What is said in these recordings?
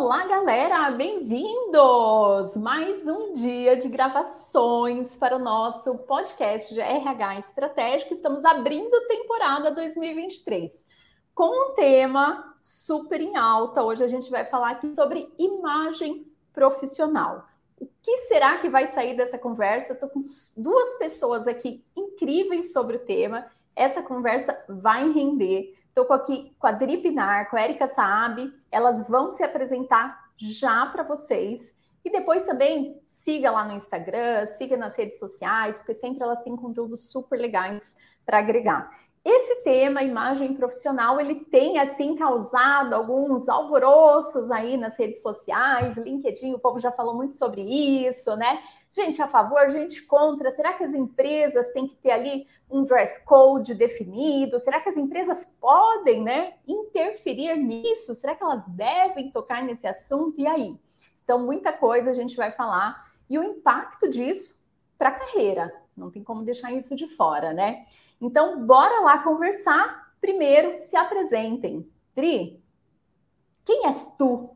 Olá, galera! Bem-vindos! Mais um dia de gravações para o nosso podcast de RH Estratégico. Estamos abrindo temporada 2023 com um tema super em alta. Hoje a gente vai falar aqui sobre imagem profissional. O que será que vai sair dessa conversa? Estou com duas pessoas aqui incríveis sobre o tema. Essa conversa vai render. Estou aqui com a Dri Pinar, com a Érica Saab. Elas vão se apresentar já para vocês. E depois também siga lá no Instagram, siga nas redes sociais, porque sempre elas têm conteúdos super legais para agregar. Esse tema, imagem profissional, ele tem, assim, causado alguns alvoroços aí nas redes sociais, LinkedIn, o povo já falou muito sobre isso, né? Gente a favor, gente contra. Será que as empresas têm que ter ali um dress code definido? Será que as empresas podem, né, interferir nisso? Será que elas devem tocar nesse assunto? E aí? Então, muita coisa a gente vai falar. E o impacto disso para a carreira. Não tem como deixar isso de fora, né? Então, bora lá conversar. Primeiro, se apresentem. Dri, quem és tu?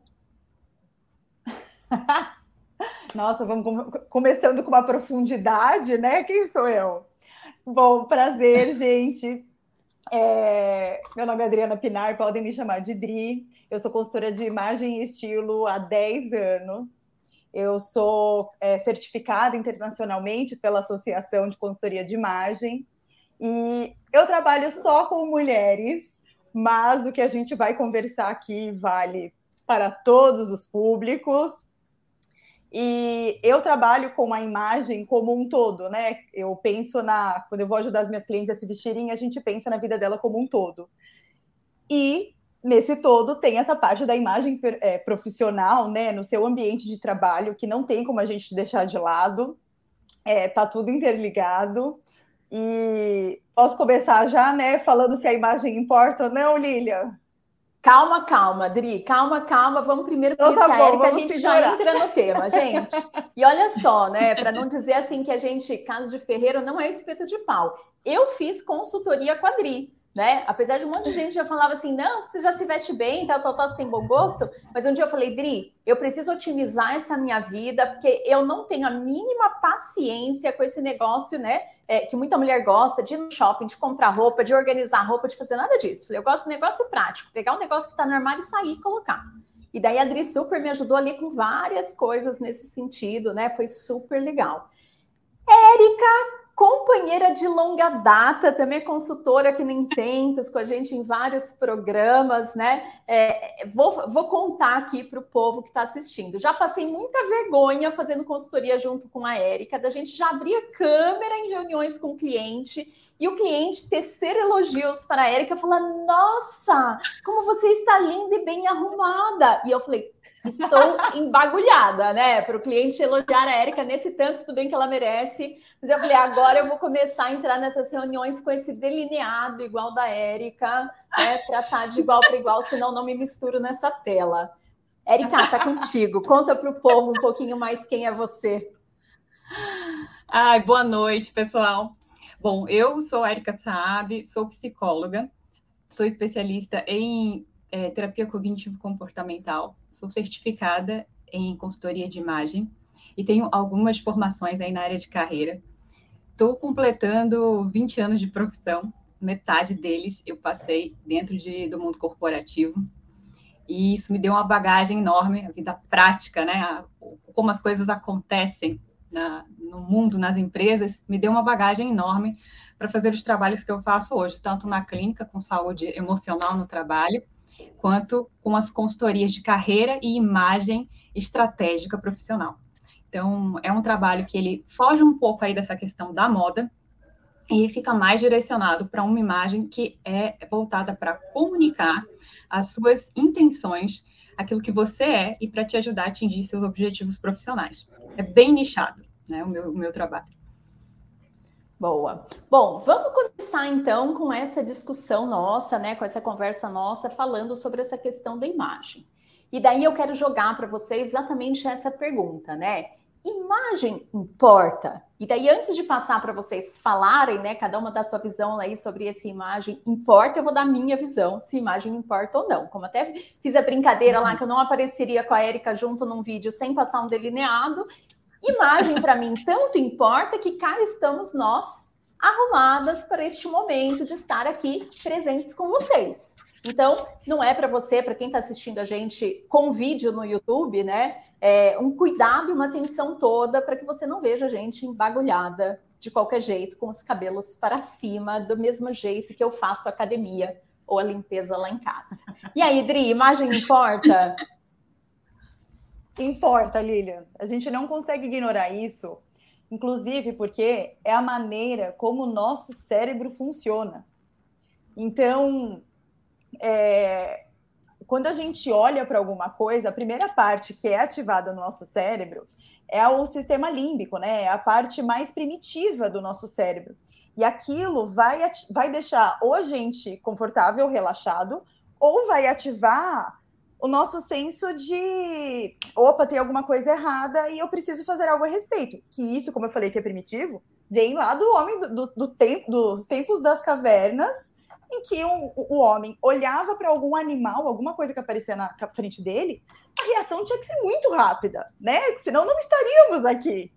Nossa, vamos começando com uma profundidade, né? Quem sou eu? Bom, prazer, gente. Meu nome é Adriana Pinar, podem me chamar de Dri. Eu sou consultora de imagem e estilo há 10 anos. Eu sou certificada internacionalmente pela Associação de Consultoria de Imagem. E eu trabalho só com mulheres, mas o que a gente vai conversar aqui vale para todos os públicos. E eu trabalho com a imagem como um todo, né? Eu penso quando eu vou ajudar as minhas clientes a se vestirem, a gente pensa na vida dela como um todo. E nesse todo tem essa parte da imagem profissional, né? No seu ambiente de trabalho, que não tem como a gente deixar de lado. Tá tudo interligado. E posso começar já, né? Falando se a imagem importa ou não, Lilian? Calma, Dri, calma. Vamos primeiro Então conhecer tá a bom, Érica, a vamos gente já segurar. entra no tema, gente. E olha só, né, para não dizer assim que a gente, caso de ferreiro, não é espeto de pau. Eu fiz consultoria com a Dri, né? Apesar de um monte de gente já falava assim, não, você já se veste bem, tal, você tem bom gosto. Mas um dia eu falei, Dri, eu preciso otimizar essa minha vida, porque eu não tenho a mínima paciência com esse negócio, né? Que muita mulher gosta de ir no shopping, de comprar roupa, de organizar roupa, de fazer nada disso. Eu gosto do negócio prático, pegar um negócio que está no armário e sair e colocar. E daí a Adri super me ajudou ali com várias coisas nesse sentido, né? Foi super legal. Érica, companheira de longa data, também consultora aqui no Intentos, com a gente em vários programas, né? Vou contar aqui para o povo que está assistindo. Já passei muita vergonha fazendo consultoria junto com a Érica, da gente já abrir a câmera em reuniões com o cliente e o cliente tecer elogios para a Érica, falar, nossa, como você está linda e bem arrumada. E eu falei, estou embagulhada, né? Para o cliente elogiar a Érica nesse tanto, tudo bem que ela merece. Mas eu falei, agora eu vou começar a entrar nessas reuniões com esse delineado igual da Érica, né? Para estar de igual para igual, senão não me misturo nessa tela. Érica, tá contigo. Conta para o povo um pouquinho mais quem é você. Ai, boa noite, pessoal. Bom, eu sou a Érica Saab, sou psicóloga, sou especialista em terapia cognitivo-comportamental, sou certificada em consultoria de imagem e tenho algumas formações aí na área de carreira. Estou completando 20 anos de profissão, metade deles eu passei dentro do mundo corporativo, e isso me deu uma bagagem enorme, a vida prática, né? Como as coisas acontecem no mundo, nas empresas, me deu uma bagagem enorme para fazer os trabalhos que eu faço hoje, tanto na clínica, com saúde emocional no trabalho, quanto com as consultorias de carreira e imagem estratégica profissional. Então, é um trabalho que ele foge um pouco aí dessa questão da moda e fica mais direcionado para uma imagem que é voltada para comunicar as suas intenções, aquilo que você é, e para te ajudar a atingir seus objetivos profissionais. É bem nichado, né, o meu trabalho. Boa. Bom, vamos começar então com essa discussão nossa, né, com essa conversa nossa, falando sobre essa questão da imagem. E daí eu quero jogar para vocês exatamente essa pergunta, né? imagem importa. E daí, antes de passar para vocês falarem, né, cada uma da sua visão aí sobre essa imagem importa, eu vou dar a minha visão, se imagem importa ou não. Como até fiz a brincadeira lá, que eu não apareceria com a Érica junto num vídeo sem passar um delineado. Imagem, para mim, tanto importa que cá estamos nós, arrumadas para este momento de estar aqui presentes com vocês. Então, não é para você, para quem está assistindo a gente com vídeo no YouTube, né? Um cuidado e uma atenção toda para que você não veja a gente embagulhada de qualquer jeito, com os cabelos para cima, do mesmo jeito que eu faço academia ou a limpeza lá em casa. E aí, Dri, imagem importa? Importa, Lilian. A gente não consegue ignorar isso, inclusive porque é a maneira como o nosso cérebro funciona. Então, quando a gente olha para alguma coisa, a primeira parte que é ativada no nosso cérebro é o sistema límbico, né? É a parte mais primitiva do nosso cérebro. E aquilo vai deixar ou a gente confortável, relaxado, ou vai ativar o nosso senso de opa, tem alguma coisa errada e eu preciso fazer algo a respeito. Que isso, como eu falei que é primitivo, vem lá do homem dos tempos das cavernas, em que o homem olhava para algum animal, alguma coisa que aparecia na frente dele, a reação tinha que ser muito rápida, né? Senão não estaríamos aqui.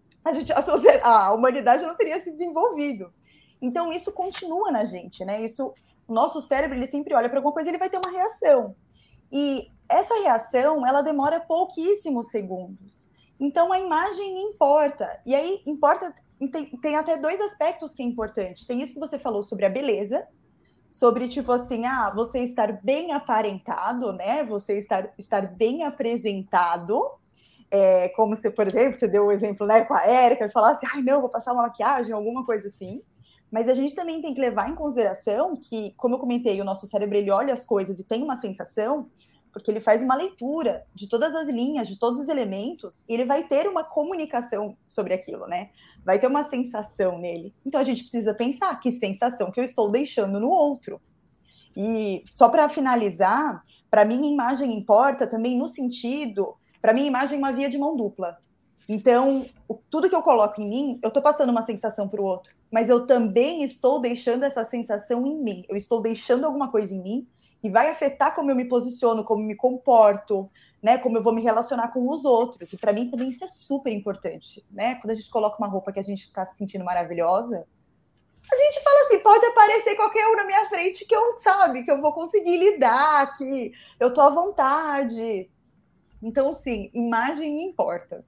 A humanidade não teria se desenvolvido. Então, isso continua na gente, né? O nosso cérebro, ele sempre olha para alguma coisa e ele vai ter uma reação. E essa reação, ela demora pouquíssimos segundos. Então, a imagem importa. E aí, importa, tem até dois aspectos que é importante. Tem isso que você falou sobre a beleza, sobre, tipo assim, você estar bem aparentado, né? Você estar bem apresentado. Como se, por exemplo, você deu o exemplo, né, com a Érica, e falasse, não, vou passar uma maquiagem, alguma coisa assim. Mas a gente também tem que levar em consideração que, como eu comentei, o nosso cérebro, ele olha as coisas e tem uma sensação, porque ele faz uma leitura de todas as linhas, de todos os elementos, e ele vai ter uma comunicação sobre aquilo, né? Vai ter uma sensação nele. Então, a gente precisa pensar que sensação que eu estou deixando no outro. E só para finalizar, para mim, imagem importa também no sentido... Para mim, imagem é uma via de mão dupla. Então, tudo que eu coloco em mim, eu estou passando uma sensação para o outro, mas eu também estou deixando essa sensação em mim. Eu estou deixando alguma coisa em mim e vai afetar como eu me posiciono, como me comporto, né? Como eu vou me relacionar com os outros. E para mim também isso é super importante, né? Quando a gente coloca uma roupa que a gente está se sentindo maravilhosa, a gente fala assim, pode aparecer qualquer um na minha frente que eu vou conseguir lidar, que eu estou à vontade. Então, sim, imagem importa.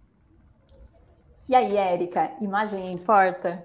E aí, Érica, imagem importa?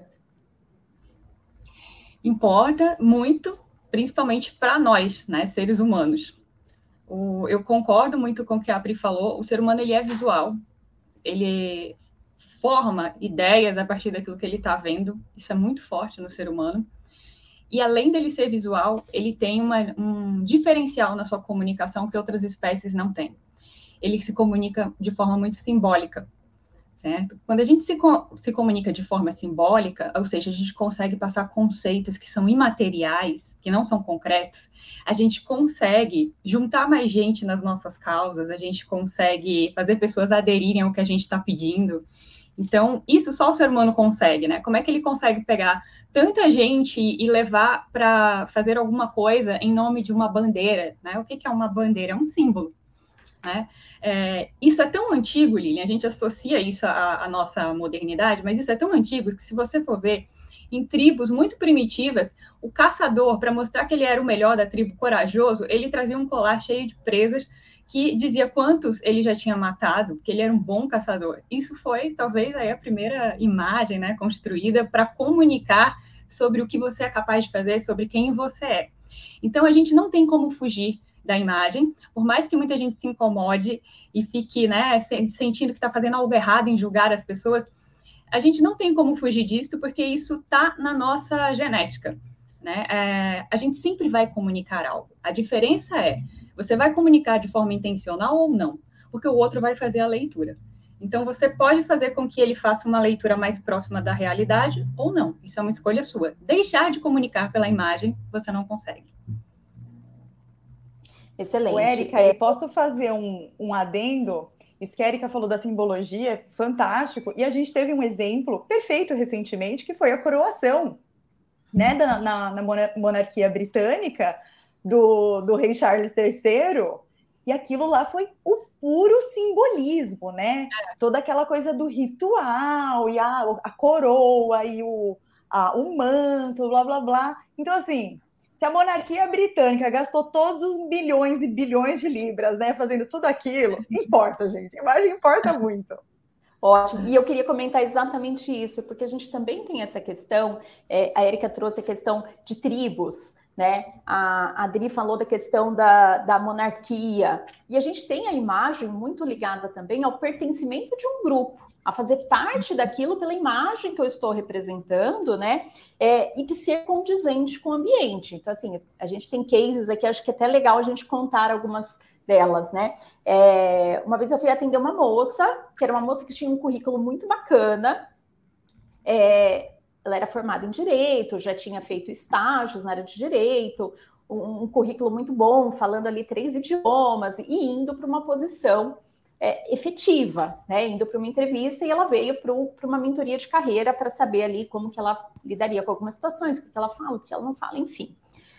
Importa muito, principalmente para nós, né, seres humanos. Eu concordo muito com o que a Pri falou, o ser humano ele é visual, ele forma ideias a partir daquilo que ele está vendo, isso é muito forte no ser humano. E além dele ser visual, ele tem um diferencial na sua comunicação que outras espécies não têm. Ele se comunica de forma muito simbólica, certo? Quando a gente se comunica de forma simbólica, ou seja, a gente consegue passar conceitos que são imateriais, que não são concretos, a gente consegue juntar mais gente nas nossas causas, a gente consegue fazer pessoas aderirem ao que a gente está pedindo. Então, isso só o ser humano consegue, né? Como é que ele consegue pegar tanta gente e levar para fazer alguma coisa em nome de uma bandeira, né? O que é uma bandeira? É um símbolo, né? Isso é tão antigo, Lilian, a gente associa isso à nossa modernidade, mas isso é tão antigo que se você for ver, em tribos muito primitivas, o caçador, para mostrar que ele era o melhor da tribo, corajoso, ele trazia um colar cheio de presas que dizia quantos ele já tinha matado, que ele era um bom caçador. Isso foi, talvez, aí a primeira imagem, né, construída para comunicar sobre o que você é capaz de fazer, sobre quem você é. Então, a gente não tem como fugir da imagem, por mais que muita gente se incomode e fique, né, sentindo que está fazendo algo errado em julgar as pessoas, a gente não tem como fugir disso, porque isso está na nossa genética, né? A gente sempre vai comunicar algo. A diferença é, você vai comunicar de forma intencional ou não, porque o outro vai fazer a leitura. Então, você pode fazer com que ele faça uma leitura mais próxima da realidade ou não. Isso é uma escolha sua. Deixar de comunicar pela imagem, você não consegue. Excelente. Érica, eu posso fazer um adendo? Isso que a Erika falou da simbologia é fantástico, e a gente teve um exemplo perfeito recentemente, que foi a coroação, né, na monarquia britânica, do rei Charles III, e aquilo lá foi o puro simbolismo, né? Toda aquela coisa do ritual, e a coroa, e o manto, blá, blá, blá. Então, assim, se a monarquia britânica gastou todos os bilhões e bilhões de libras, né, fazendo tudo aquilo, importa, gente. A imagem importa muito. Ótimo. E eu queria comentar exatamente isso, porque a gente também tem essa questão, a Erika trouxe a questão de tribos, né? A Adri falou da questão da monarquia, e a gente tem a imagem muito ligada também ao pertencimento de um grupo, a fazer parte daquilo pela imagem que eu estou representando, né? E de ser condizente com o ambiente. Então, assim, a gente tem cases aqui, acho que é até legal a gente contar algumas delas, né? Uma vez eu fui atender uma moça, que era uma moça que tinha um currículo muito bacana, ela era formada em Direito, já tinha feito estágios na área de Direito, um currículo muito bom, falando ali 3 idiomas, e indo para uma posição efetiva, né? Indo para uma entrevista, e ela veio para uma mentoria de carreira para saber ali como que ela lidaria com algumas situações, o que ela fala, o que ela não fala, enfim.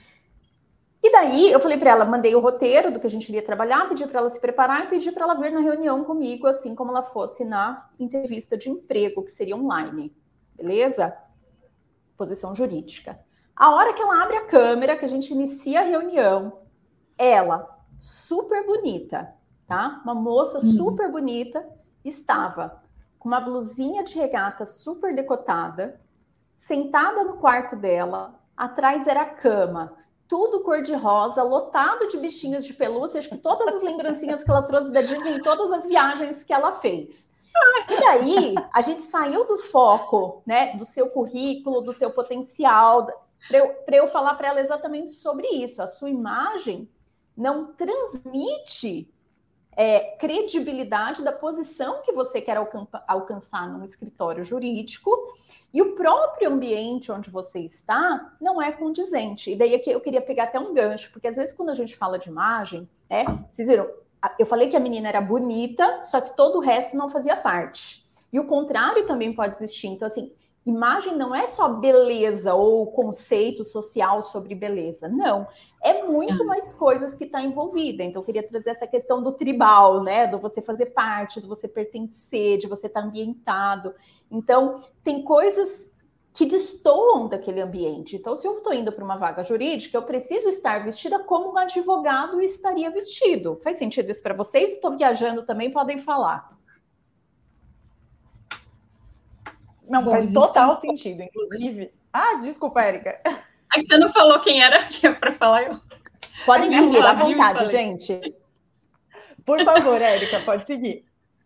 E daí eu falei para ela, mandei o roteiro do que a gente iria trabalhar, pedi para ela se preparar e pedi para ela vir na reunião comigo, assim como ela fosse na entrevista de emprego, que seria online, beleza? Posição jurídica. A hora que ela abre a câmera, que a gente inicia a reunião, ela, super bonita, tá? Uma moça super bonita, estava com uma blusinha de regata super decotada, sentada no quarto dela, atrás era a cama, tudo cor-de-rosa, lotado de bichinhos de pelúcia, acho que todas as lembrancinhas que ela trouxe da Disney em todas as viagens que ela fez. E daí, a gente saiu do foco, né, do seu currículo, do seu potencial, para eu falar para ela exatamente sobre isso. A sua imagem não transmite credibilidade da posição que você quer alcançar num escritório jurídico, e o próprio ambiente onde você está não é condizente. E daí aqui eu queria pegar até um gancho, porque às vezes quando a gente fala de imagem, vocês viram, eu falei que a menina era bonita, só que todo o resto não fazia parte. E o contrário também pode existir. Então, assim, imagem não é só beleza ou conceito social sobre beleza. Não. É muito mais coisas que está envolvida. Então, eu queria trazer essa questão do tribal, né? Do você fazer parte, do você pertencer, de você estar ambientado. Então, tem coisas que destoam daquele ambiente. Então, se eu estou indo para uma vaga jurídica, eu preciso estar vestida como um advogado estaria vestido. Faz sentido isso para vocês? Estou viajando também, podem falar. Não, faz total sentido, inclusive. Desculpa, Erika. Você não falou quem era, que é para falar eu. Podem seguir, à vontade, gente. Por favor, Erika, pode seguir.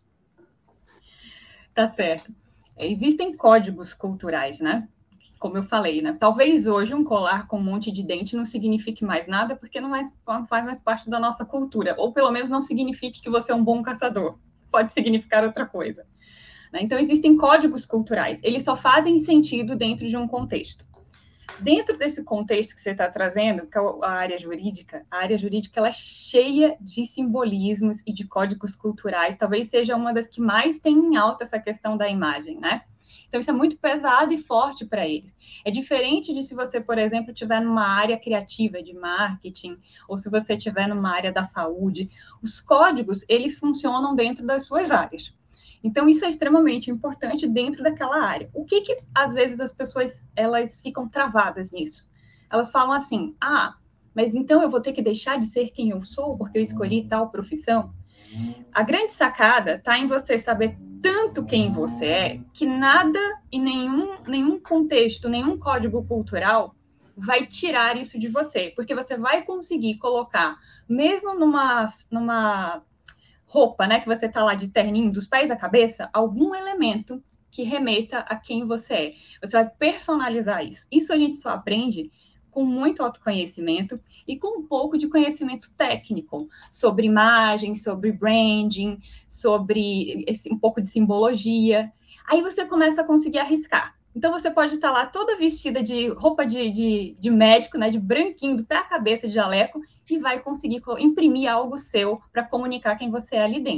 Tá certo. Existem códigos culturais, né? Como eu falei, né? Talvez hoje um colar com um monte de dente não signifique mais nada, porque não faz mais parte da nossa cultura. Ou pelo menos não signifique que você é um bom caçador. Pode significar outra coisa. Então, existem códigos culturais. Eles só fazem sentido dentro de um contexto. Dentro desse contexto que você está trazendo, que é a área jurídica ela é cheia de simbolismos e de códigos culturais. Talvez seja uma das que mais tem em alta essa questão da imagem, né? Então, isso é muito pesado e forte para eles. É diferente de se você, por exemplo, estiver numa área criativa de marketing, ou se você estiver numa área da saúde. Os códigos, eles funcionam dentro das suas áreas. Então, isso é extremamente importante dentro daquela área. O que às vezes, as pessoas elas ficam travadas nisso? Elas falam assim, mas então eu vou ter que deixar de ser quem eu sou porque eu escolhi tal profissão? A grande sacada está em você saber tanto quem você é, que nada e nenhum contexto, nenhum código cultural vai tirar isso de você, porque você vai conseguir colocar, mesmo numa roupa, né, que você tá lá de terninho, dos pés à cabeça, algum elemento que remeta a quem você é. Você vai personalizar isso. Isso a gente só aprende com muito autoconhecimento e com um pouco de conhecimento técnico sobre imagem, sobre branding, sobre um pouco de simbologia. Aí você começa a conseguir arriscar. Então, você pode estar lá toda vestida de roupa de médico, né, de branquinho, do pé à cabeça, de jaleco, e vai conseguir imprimir algo seu para comunicar quem você é ali dentro.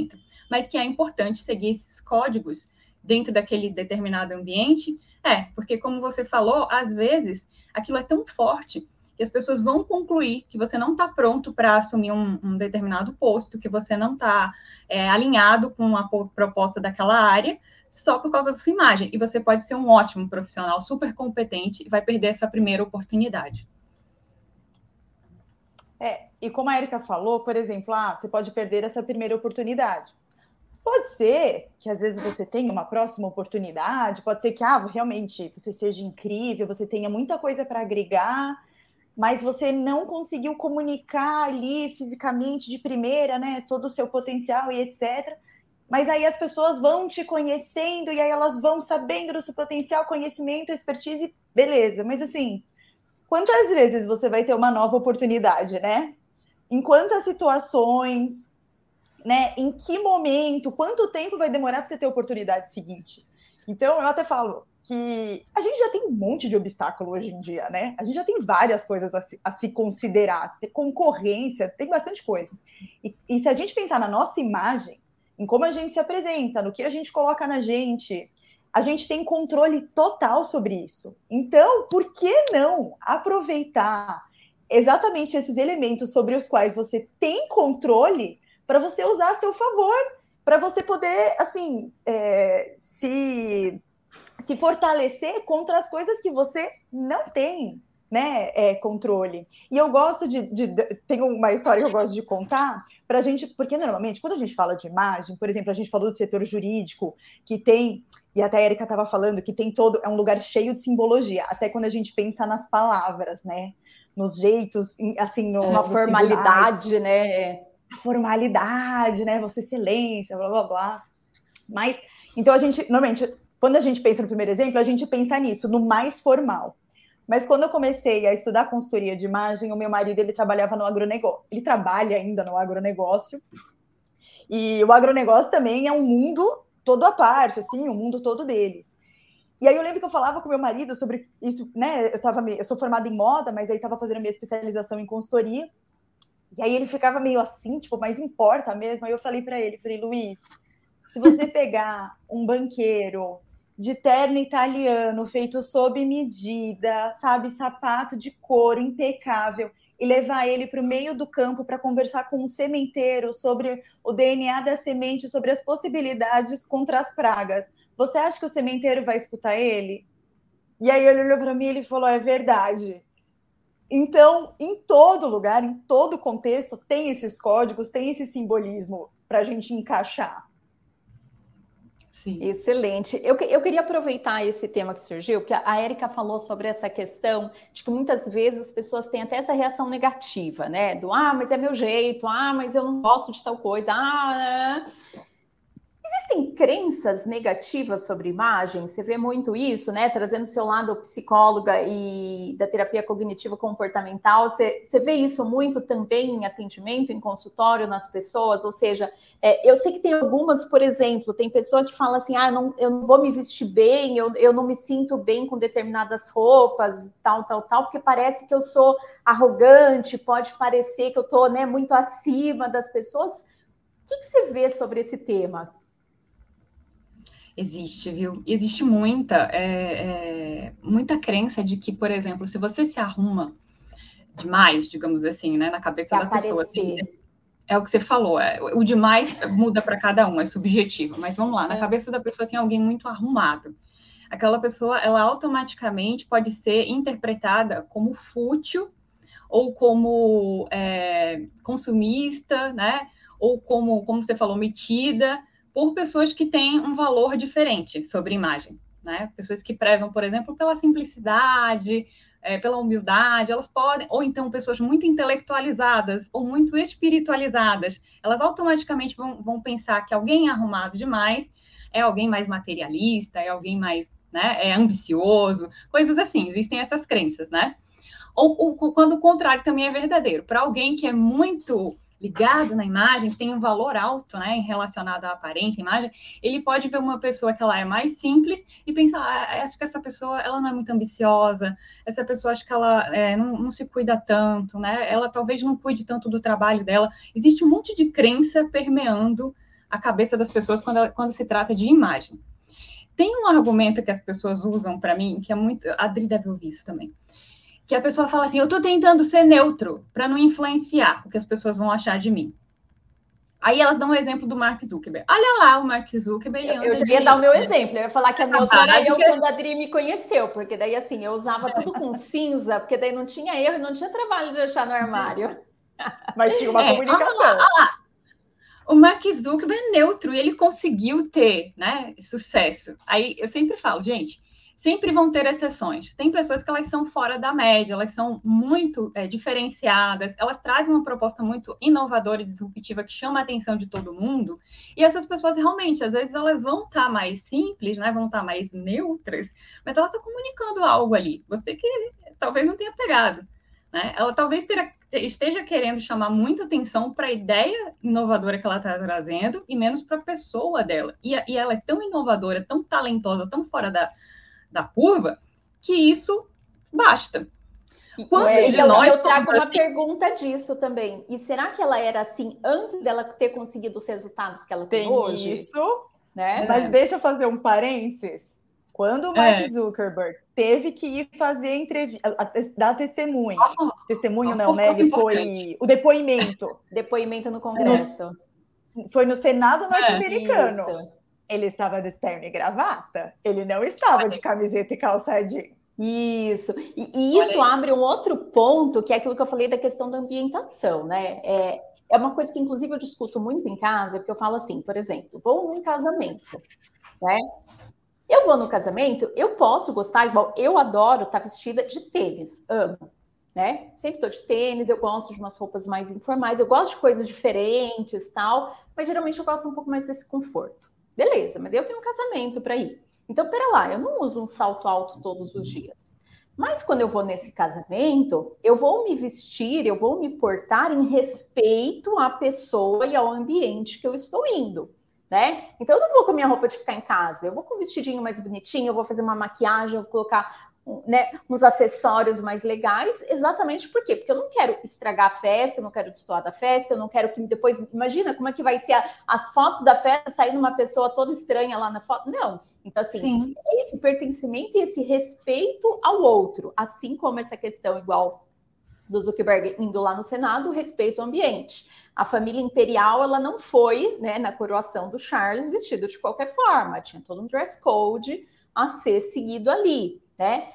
mas que é importante seguir esses códigos dentro daquele determinado ambiente, porque, como você falou, às vezes, aquilo é tão forte que as pessoas vão concluir que você não está pronto para assumir um determinado posto, que você não está alinhado com a proposta daquela área, só por causa da sua imagem. E você pode ser um ótimo profissional, super competente, e vai perder essa primeira oportunidade. E como a Érica falou, por exemplo, você pode perder essa primeira oportunidade. Pode ser que às vezes você tenha uma próxima oportunidade, pode ser que realmente você seja incrível, você tenha muita coisa para agregar, mas você não conseguiu comunicar ali fisicamente de primeira, né, todo o seu potencial e etc. Mas aí as pessoas vão te conhecendo e aí elas vão sabendo do seu potencial, conhecimento, expertise, beleza. Mas assim, quantas vezes você vai ter uma nova oportunidade, né? Em quantas situações, né? Em que momento, quanto tempo vai demorar para você ter a oportunidade seguinte? Então, eu até falo que a gente já tem um monte de obstáculo hoje em dia, né? A gente já tem várias coisas a se considerar, tem concorrência, tem bastante coisa. E se a gente pensar na nossa imagem, em como a gente se apresenta, no que a gente coloca na gente, a gente tem controle total sobre isso. Então, por que não aproveitar exatamente esses elementos sobre os quais você tem controle para você usar a seu favor, para você poder, assim, se fortalecer contra as coisas que você não tem, né, controle. E eu gosto tem uma história que eu gosto de contar para a gente, porque normalmente, quando a gente fala de imagem, por exemplo, a gente falou do setor jurídico, que tem, e até a Érica estava falando, que tem é um lugar cheio de simbologia, até quando a gente pensa nas palavras, né, nos jeitos, assim, uma formalidade, tribunais, né? A formalidade, né, você silência, blá, blá, blá. Mas, então a gente, normalmente, quando a gente pensa no primeiro exemplo, a gente pensa nisso, no mais formal. Mas quando eu comecei a estudar consultoria de imagem, o meu marido, ele trabalhava no agronegócio. Ele trabalha ainda no agronegócio. E o agronegócio também é um mundo todo à parte, assim, um mundo todo deles. E aí eu lembro que eu falava com meu marido sobre isso, né? Eu sou formada em moda, mas aí estava fazendo a minha especialização em consultoria. E aí ele ficava meio assim, tipo, mas importa mesmo? Aí eu falei para ele, Luiz, se você pegar um banqueiro de terno italiano, feito sob medida, sabe, sapato de couro impecável, e levar ele para o meio do campo para conversar com um sementeiro sobre o DNA da semente, sobre as possibilidades contra as pragas, você acha que o sementeiro vai escutar ele? E aí ele olhou para mim e ele falou, é verdade. Então, em todo lugar, em todo contexto, tem esses códigos, tem esse simbolismo para a gente encaixar. Sim. Excelente. Eu queria aproveitar esse tema que surgiu, porque a Érica falou sobre essa questão de que muitas vezes as pessoas têm até essa reação negativa, né? Do, mas é meu jeito, mas eu não gosto de tal coisa, Existem crenças negativas sobre imagem? Você vê muito isso, né? Trazendo o seu lado psicóloga e da terapia cognitivo comportamental. Você vê isso muito também em atendimento, em consultório, nas pessoas? Ou seja, eu sei que tem algumas, por exemplo, tem pessoa que fala assim, eu não vou me vestir bem, eu não me sinto bem com determinadas roupas, tal, porque parece que eu sou arrogante, pode parecer que eu estou, né, muito acima das pessoas. O que você vê sobre esse tema? Existe, viu? Existe muita crença de que, por exemplo, se você se arruma demais, digamos assim, né, na cabeça da pessoa, assim, é o que você falou, o demais muda para cada um, é subjetivo, mas vamos lá, na cabeça da pessoa tem alguém muito arrumado. Aquela pessoa, ela automaticamente pode ser interpretada como fútil ou como consumista, né? Ou como você falou, metida, por pessoas que têm um valor diferente sobre imagem, né? Pessoas que prezam, por exemplo, pela simplicidade, pela humildade, elas podem, ou então pessoas muito intelectualizadas ou muito espiritualizadas, elas automaticamente vão pensar que alguém arrumado demais é alguém mais materialista, é alguém mais, né, ambicioso, coisas assim, existem essas crenças, né? Ou quando o contrário também é verdadeiro, para alguém que é muito ligado na imagem, tem um valor alto, né, relacionado à aparência, imagem, ele pode ver uma pessoa que ela é mais simples e pensar, acho que essa pessoa, ela não é muito ambiciosa, essa pessoa, acho que ela não se cuida tanto, né, ela talvez não cuide tanto do trabalho dela. Existe um monte de crença permeando a cabeça das pessoas quando se trata de imagem. Tem um argumento que as pessoas usam para mim, que é muito... A Adri deve ouvir isso também. Que a pessoa fala assim, eu estou tentando ser neutro para não influenciar o que as pessoas vão achar de mim. Aí elas dão um exemplo do Mark Zuckerberg. Olha lá o Mark Zuckerberg. Eu já ia dar o meu exemplo. Eu ia falar que a neutra era eu quando a Adri me conheceu, porque daí assim, eu usava tudo com cinza, porque daí não tinha erro e não tinha trabalho de achar no armário. Mas tinha uma comunicação. O Mark Zuckerberg é neutro e ele conseguiu ter, né, sucesso. Aí eu sempre falo, gente, sempre vão ter exceções. Tem pessoas que elas são fora da média, elas são muito diferenciadas, elas trazem uma proposta muito inovadora e disruptiva que chama a atenção de todo mundo, e essas pessoas realmente, às vezes, elas vão estar mais simples, né, vão estar mais neutras, mas ela está comunicando algo ali, você que talvez não tenha pegado, né? Ela talvez esteja querendo chamar muita atenção para a ideia inovadora que ela está trazendo e menos para a pessoa dela. E ela é tão inovadora, tão talentosa, tão fora da curva, que isso basta. Eu trago uma pergunta disso também. E será que ela era assim antes dela ter conseguido os resultados que ela tem hoje? Isso, né? Mas deixa eu fazer um parênteses. Quando o Mark Zuckerberg teve que ir fazer entrevista, dar testemunho. Testemunho não, né? Ele foi o depoimento. Depoimento no Congresso. Foi no Senado norte-americano. Ele estava de terno e gravata. Ele não estava de camiseta e calça jeans. Isso. E isso abre um outro ponto, que é aquilo que eu falei da questão da ambientação, né? É uma coisa que, inclusive, eu discuto muito em casa, porque eu falo assim, por exemplo, vou num casamento, né? Eu vou no casamento, eu posso gostar, igual eu adoro estar vestida de tênis, amo, né? Sempre estou de tênis, eu gosto de umas roupas mais informais, eu gosto de coisas diferentes, tal, mas geralmente eu gosto um pouco mais desse conforto. Beleza, mas eu tenho um casamento para ir. Então, pera lá, eu não uso um salto alto todos os dias. Mas quando eu vou nesse casamento, eu vou me vestir, eu vou me portar em respeito à pessoa e ao ambiente que eu estou indo. Né? Então eu não vou com a minha roupa de ficar em casa, eu vou com um vestidinho mais bonitinho, eu vou fazer uma maquiagem, eu vou colocar, né, uns acessórios mais legais, exatamente por quê? Porque eu não quero estragar a festa, eu não quero destoar da festa, eu não quero que depois, imagina como é que vai ser as fotos da festa, saindo uma pessoa toda estranha lá na foto, não. Então assim, esse pertencimento e esse respeito ao outro, assim como essa questão igual do Zuckerberg indo lá no Senado, respeito ao ambiente. A família imperial, ela não foi, né, na coroação do Charles vestido de qualquer forma, tinha todo um dress code a ser seguido ali, né?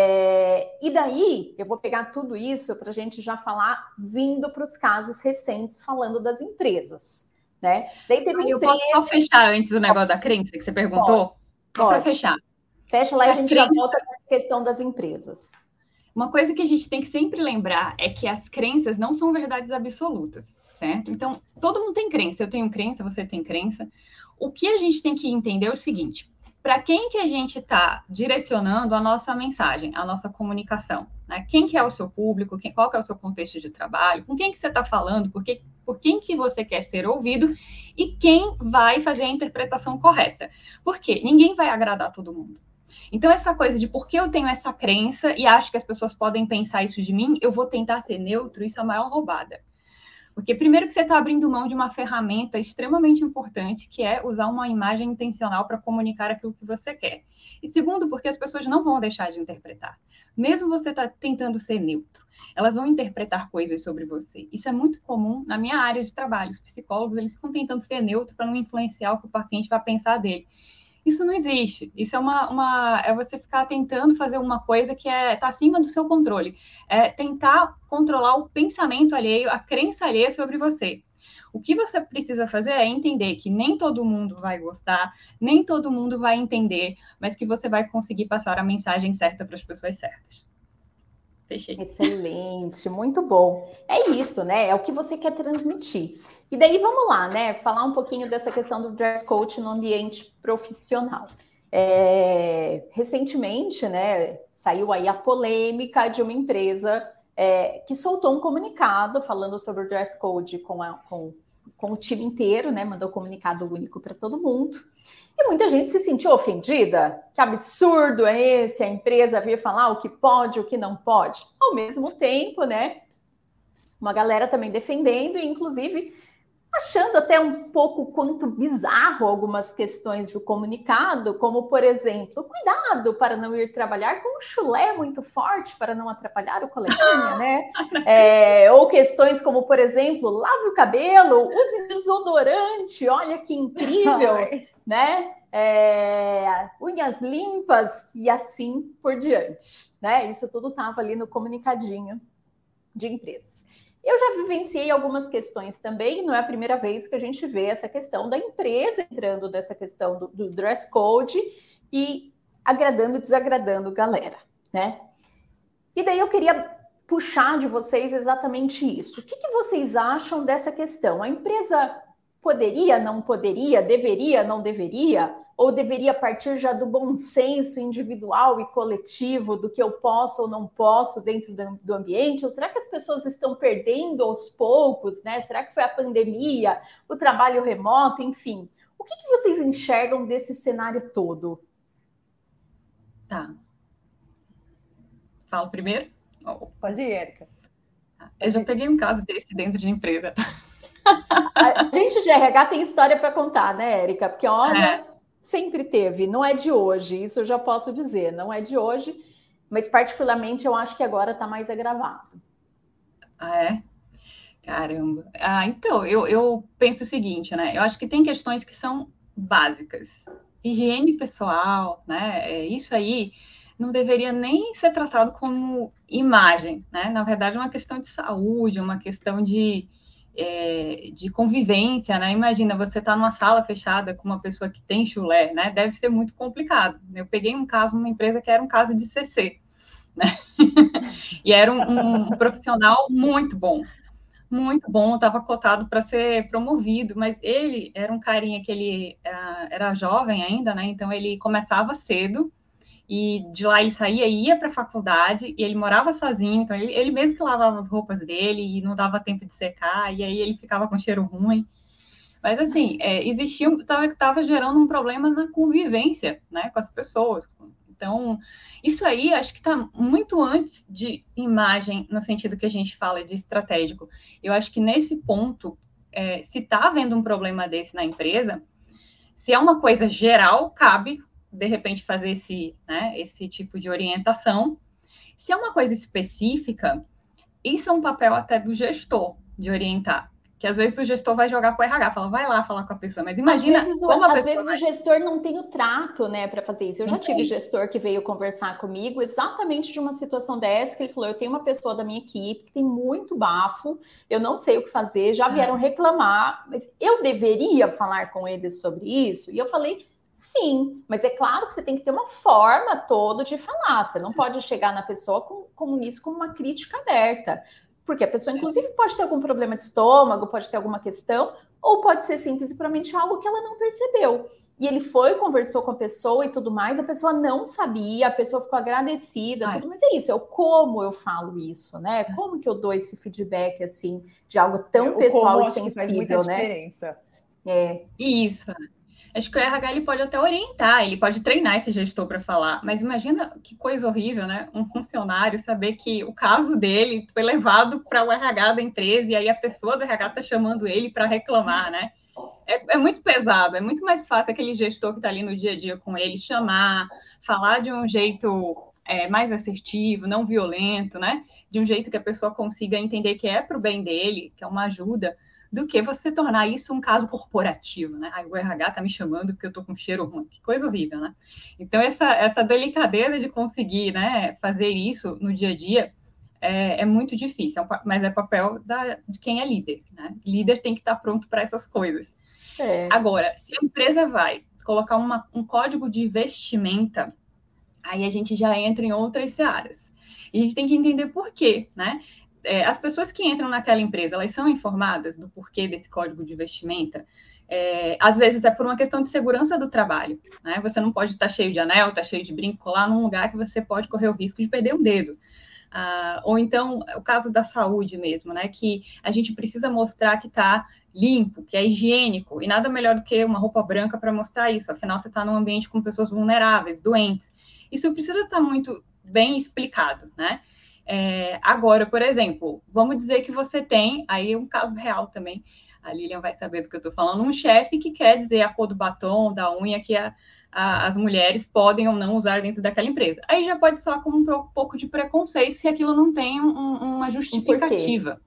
E daí, eu vou pegar tudo isso para a gente já falar, vindo para os casos recentes, falando das empresas, né? Daí teve eu posso só fechar antes do negócio da crença que você perguntou? Só para fechar. Fecha lá e a gente já volta para a questão das empresas. Uma coisa que a gente tem que sempre lembrar é que as crenças não são verdades absolutas, certo? Então, todo mundo tem crença. Eu tenho crença, você tem crença. O que a gente tem que entender é o seguinte: para quem que a gente está direcionando a nossa mensagem, a nossa comunicação? Né? Quem que é o seu público? Qual que é o seu contexto de trabalho? Com quem que você está falando? Por quem que você quer ser ouvido? E quem vai fazer a interpretação correta? Porque ninguém vai agradar todo mundo. Então, essa coisa de por que eu tenho essa crença e acho que as pessoas podem pensar isso de mim, eu vou tentar ser neutro, isso é a maior roubada. Porque, primeiro, que você está abrindo mão de uma ferramenta extremamente importante, que é usar uma imagem intencional para comunicar aquilo que você quer. E, segundo, porque as pessoas não vão deixar de interpretar. Mesmo você tá tentando ser neutro, elas vão interpretar coisas sobre você. Isso é muito comum na minha área de trabalho. Os psicólogos, eles ficam tentando ser neutro para não influenciar o que o paciente vai pensar dele. Isso não existe. Isso é você ficar tentando fazer uma coisa que está acima do seu controle. É tentar controlar o pensamento alheio, a crença alheia sobre você. O que você precisa fazer é entender que nem todo mundo vai gostar, nem todo mundo vai entender, mas que você vai conseguir passar a mensagem certa para as pessoas certas. Fechei. Excelente, muito bom. É isso, né? É o que você quer transmitir. E daí vamos lá, né? Falar um pouquinho dessa questão do dress code no ambiente profissional. Recentemente, né, saiu aí a polêmica de uma empresa que soltou um comunicado falando sobre o dress code com o time inteiro, né? Mandou um comunicado único para todo mundo. E muita gente se sentiu ofendida. Que absurdo é esse? A empresa vir falar o que pode, o que não pode. Ao mesmo tempo, né? Uma galera também defendendo, e inclusive achando até um pouco quanto bizarro algumas questões do comunicado, como, por exemplo, cuidado para não ir trabalhar com um chulé muito forte para não atrapalhar o coleguinha, né? Ou questões como, por exemplo, lave o cabelo, use desodorante, olha que incrível, né? Unhas limpas e assim por diante, né? Isso tudo estava ali no comunicadinho de empresas. Eu já vivenciei algumas questões também, não é a primeira vez que a gente vê essa questão da empresa entrando nessa questão do dress code e agradando e desagradando galera, né? E daí eu queria puxar de vocês exatamente isso. O que vocês acham dessa questão? A empresa poderia, não poderia, deveria, não deveria? Ou deveria partir já do bom senso individual e coletivo do que eu posso ou não posso dentro do ambiente? Ou será que as pessoas estão perdendo aos poucos, né? Será que foi a pandemia, o trabalho remoto, enfim? O que vocês enxergam desse cenário todo? Tá. Falo primeiro? Pode ir, Érica. Eu já peguei um caso desse dentro de empresa. A gente de RH tem história para contar, né, Érica? Porque, olha... Sempre teve, não é de hoje, isso eu já posso dizer, não é de hoje, mas particularmente eu acho que agora está mais agravado. Ah, é? Caramba. Então, eu penso o seguinte, né? Eu acho que tem questões que são básicas. Higiene pessoal, né? Isso aí não deveria nem ser tratado como imagem, né? Na verdade, é uma questão de saúde, uma questão de convivência, né? Imagina, você está numa sala fechada com uma pessoa que tem chulé, né? Deve ser muito complicado. Eu peguei um caso numa empresa que era um caso de CC, né? E era um profissional muito bom, estava cotado para ser promovido, mas ele era um carinha que ele era jovem ainda, né? Então ele começava cedo, e de lá ele saía e ia para a faculdade, e ele morava sozinho, então ele mesmo que lavava as roupas dele, e não dava tempo de secar, e aí ele ficava com cheiro ruim. Mas, assim, estava gerando um problema na convivência, né, com as pessoas. Então, isso aí acho que está muito antes de imagem, no sentido que a gente fala de estratégico. Eu acho que nesse ponto, se está havendo um problema desse na empresa, se é uma coisa geral, cabe de repente fazer esse tipo de orientação. Se é uma coisa específica, isso é um papel até do gestor de orientar, que às vezes o gestor vai jogar para o RH, fala, vai lá falar com a pessoa, mas imagina às vezes o gestor não tem o trato, né, para fazer isso. Eu já tive gestor que veio conversar comigo exatamente de uma situação dessa, que ele falou, eu tenho uma pessoa da minha equipe que tem muito bafo, eu não sei o que fazer, já vieram reclamar, mas eu deveria falar com eles sobre isso? E eu falei, sim, mas é claro que você tem que ter uma forma toda de falar. Você não pode chegar na pessoa como isso, como uma crítica aberta. Porque a pessoa, inclusive, pode ter algum problema de estômago, pode ter alguma questão, ou pode ser simplesmente algo que ela não percebeu. E ele foi, conversou com a pessoa e tudo mais, a pessoa não sabia, a pessoa ficou agradecida, tudo, mas é isso, como eu falo isso, né? Como que eu dou esse feedback, assim, de algo tão pessoal e sensível, faz muita diferença. Isso. Acho que o RH ele pode até orientar, ele pode treinar esse gestor para falar, mas imagina que coisa horrível, né? Um funcionário saber que o caso dele foi levado para o RH da empresa e aí a pessoa do RH está chamando ele para reclamar, né? É muito pesado, é muito mais fácil aquele gestor que está ali no dia a dia com ele chamar, falar de um jeito mais assertivo, não violento, né? De um jeito que a pessoa consiga entender que é para o bem dele, que é uma ajuda, do que você tornar isso um caso corporativo, né? O RH está me chamando porque eu estou com cheiro ruim. Que coisa horrível, né? Então, essa delicadeza de conseguir, né, fazer isso no dia a dia é muito difícil, mas é papel de quem é líder, né? Líder tem que estar pronto para essas coisas. Agora, se a empresa vai colocar um código de vestimenta, aí a gente já entra em outras searas. E a gente tem que entender por quê, né? As pessoas que entram naquela empresa, elas são informadas do porquê desse código de vestimenta? Às vezes é por uma questão de segurança do trabalho, né? Você não pode estar cheio de anel, estar cheio de brinco, colar num lugar que você pode correr o risco de perder um dedo. Ou então, o caso da saúde mesmo, né? Que a gente precisa mostrar que está limpo, que é higiênico, e nada melhor do que uma roupa branca para mostrar isso. Afinal, você está num ambiente com pessoas vulneráveis, doentes. Isso precisa estar muito bem explicado, né? Agora, por exemplo, vamos dizer que você tem, aí é um caso real também, a Lilian vai saber do que eu estou falando, um chefe que quer dizer a cor do batom, da unha que as mulheres podem ou não usar dentro daquela empresa. Aí já pode soar como um pouco de preconceito se aquilo não tem uma justificativa.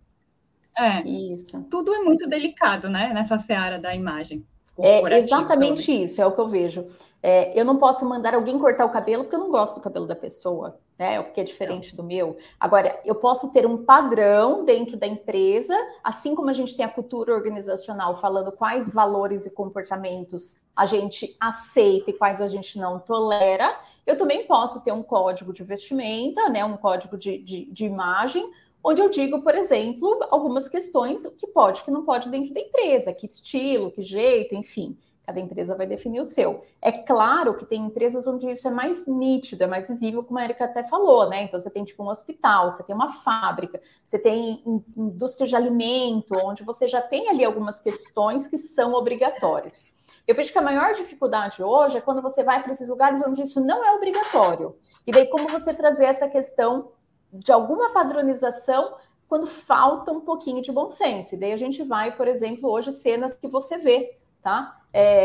Isso. Tudo é muito delicado, né, nessa seara da imagem. É exatamente isso, é o que eu vejo. Eu não posso mandar alguém cortar o cabelo porque eu não gosto do cabelo da pessoa, né? Porque é diferente do meu. Agora, eu posso ter um padrão dentro da empresa, assim como a gente tem a cultura organizacional falando quais valores e comportamentos a gente aceita e quais a gente não tolera. Eu também posso ter um código de vestimenta, né? Um código de imagem, onde eu digo, por exemplo, algumas questões, o que pode, o que não pode dentro da empresa, que estilo, que jeito, enfim, cada empresa vai definir o seu. É claro que tem empresas onde isso é mais nítido, é mais visível, como a Erika até falou, né? Então, você tem tipo um hospital, você tem uma fábrica, você tem indústria de alimento, onde você já tem ali algumas questões que são obrigatórias. Eu vejo que a maior dificuldade hoje é quando você vai para esses lugares onde isso não é obrigatório. E daí, como você trazer essa questão de alguma padronização quando falta um pouquinho de bom senso. E daí a gente vai, por exemplo, hoje, cenas que você vê, tá?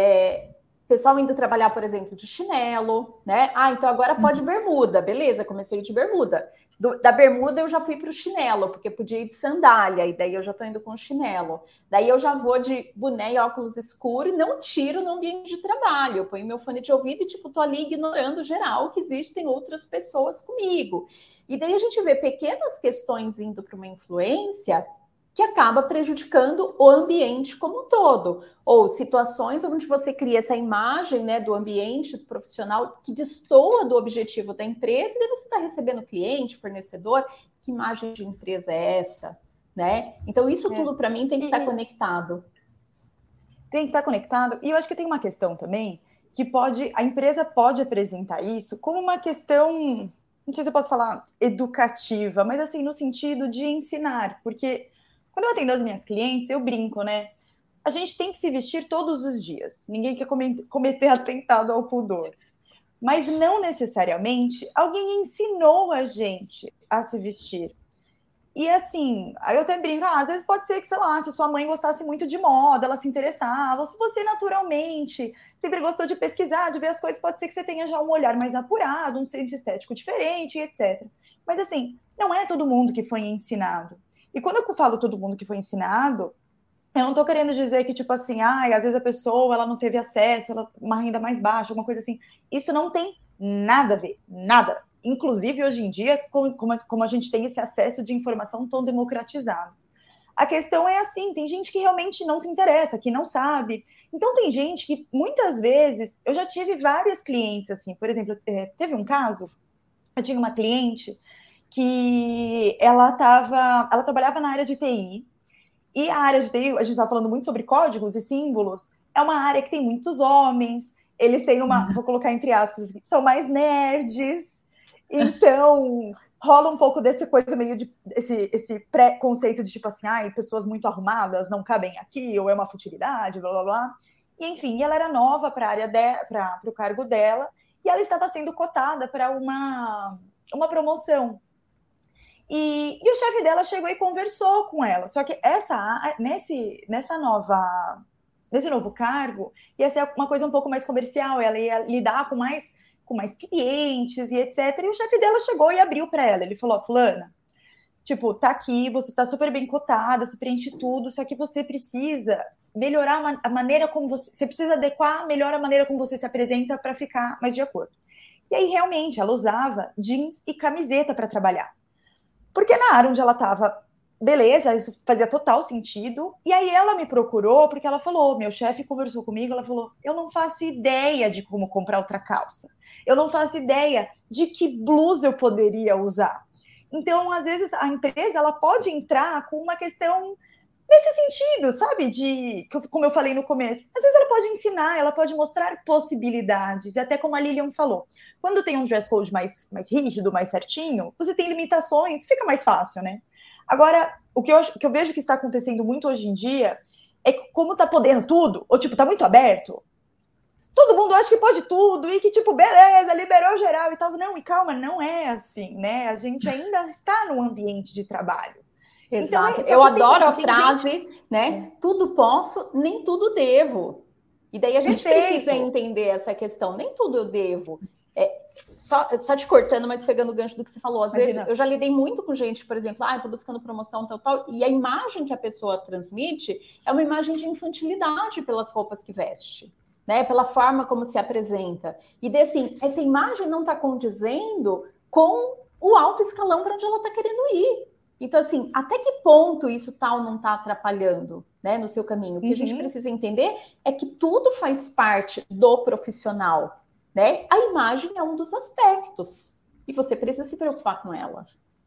Pessoal indo trabalhar, por exemplo, de chinelo, né? Então agora pode bermuda, beleza, comecei de bermuda. Da bermuda eu já fui para o chinelo, porque podia ir de sandália, e daí eu já estou indo com chinelo. Daí eu já vou de boné e óculos escuros e não tiro no ambiente de trabalho. Eu ponho meu fone de ouvido e, tipo, tô ali ignorando geral que existem outras pessoas comigo. E daí a gente vê pequenas questões indo para uma influência que acaba prejudicando o ambiente como um todo. Ou situações onde você cria essa imagem, né, do ambiente profissional que destoa do objetivo da empresa, e daí você está recebendo cliente, fornecedor, que imagem de empresa é essa? Né? Então, isso tudo, para mim, tem que estar conectado. Tem que estar conectado. E eu acho que tem uma questão também que a empresa pode apresentar isso como uma questão, não sei se eu posso falar educativa, mas assim, no sentido de ensinar, porque quando eu atendo as minhas clientes, eu brinco, né? A gente tem que se vestir todos os dias. Ninguém quer cometer atentado ao pudor. Mas não necessariamente alguém ensinou a gente a se vestir. E assim, aí eu até brinco, às vezes pode ser que, sei lá, se sua mãe gostasse muito de moda, ela se interessava, ou se você naturalmente sempre gostou de pesquisar, de ver as coisas, pode ser que você tenha já um olhar mais apurado, um senso estético diferente, etc. Mas assim, não é todo mundo que foi ensinado. E quando eu falo todo mundo que foi ensinado, eu não tô querendo dizer que, tipo assim, às vezes a pessoa, ela não teve acesso, uma renda mais baixa, alguma coisa assim. Isso não tem nada a ver, nada. Inclusive, hoje em dia, como a gente tem esse acesso de informação tão democratizado. A questão é assim, tem gente que realmente não se interessa, que não sabe. Então, tem gente que, muitas vezes, eu já tive várias clientes, assim, por exemplo, teve um caso, eu tinha uma cliente que ela trabalhava na área de TI, e a área de TI, a gente estava falando muito sobre códigos e símbolos, é uma área que tem muitos homens, eles têm vou colocar entre aspas, são mais nerds, então rola um pouco dessa coisa meio de esse pré-conceito de tipo assim, pessoas muito arrumadas não cabem aqui, ou é uma futilidade, blá blá blá. E enfim, ela era nova para a área para o cargo dela, e ela estava sendo cotada para uma promoção. E o chefe dela chegou e conversou com ela. Só que nesse novo cargo ia ser uma coisa um pouco mais comercial. Ela ia lidar com mais clientes e etc. E o chefe dela chegou e abriu para ela. Ele falou: fulana, tipo, tá aqui, você tá super bem cotada, você preenche tudo, só que você precisa melhorar a maneira como você precisa adequar melhor a maneira como você se apresenta para ficar mais de acordo. E aí, realmente, ela usava jeans e camiseta para trabalhar. Porque na área onde ela estava, beleza, isso fazia total sentido. E aí ela me procurou porque ela falou, meu chefe conversou comigo, ela falou, eu não faço ideia de como comprar outra calça. Eu não faço ideia de que blusa eu poderia usar. Então, às vezes, a empresa ela pode entrar com uma questão nesse sentido, sabe? Como eu falei no começo, às vezes ela pode ensinar, ela pode mostrar possibilidades, e até como a Lilian falou, quando tem um dress code mais rígido, mais certinho, você tem limitações, fica mais fácil, né? Agora, o que eu vejo que está acontecendo muito hoje em dia é que como tá podendo tudo, ou tipo, tá muito aberto, todo mundo acha que pode tudo, e que tipo, beleza, liberou geral e tal. Não, e calma, não é assim, né? A gente ainda está no ambiente de trabalho. Exato. Então, eu adoro a frase, né? Tudo posso, nem tudo devo. E daí a gente precisa entender essa questão. Nem tudo eu devo. Só te cortando, mas pegando o gancho do que você falou. Às vezes, eu já lidei muito com gente, por exemplo, eu tô buscando promoção, tal, e a imagem que a pessoa transmite é uma imagem de infantilidade pelas roupas que veste, né? Pela forma como se apresenta. E daí, assim, essa imagem não está condizendo com o alto escalão para onde ela está querendo ir. Então, assim, até que ponto isso tal não está atrapalhando, né, no seu caminho? O que a gente precisa entender é que tudo faz parte do profissional, né? A imagem é um dos aspectos e você precisa se preocupar com ela.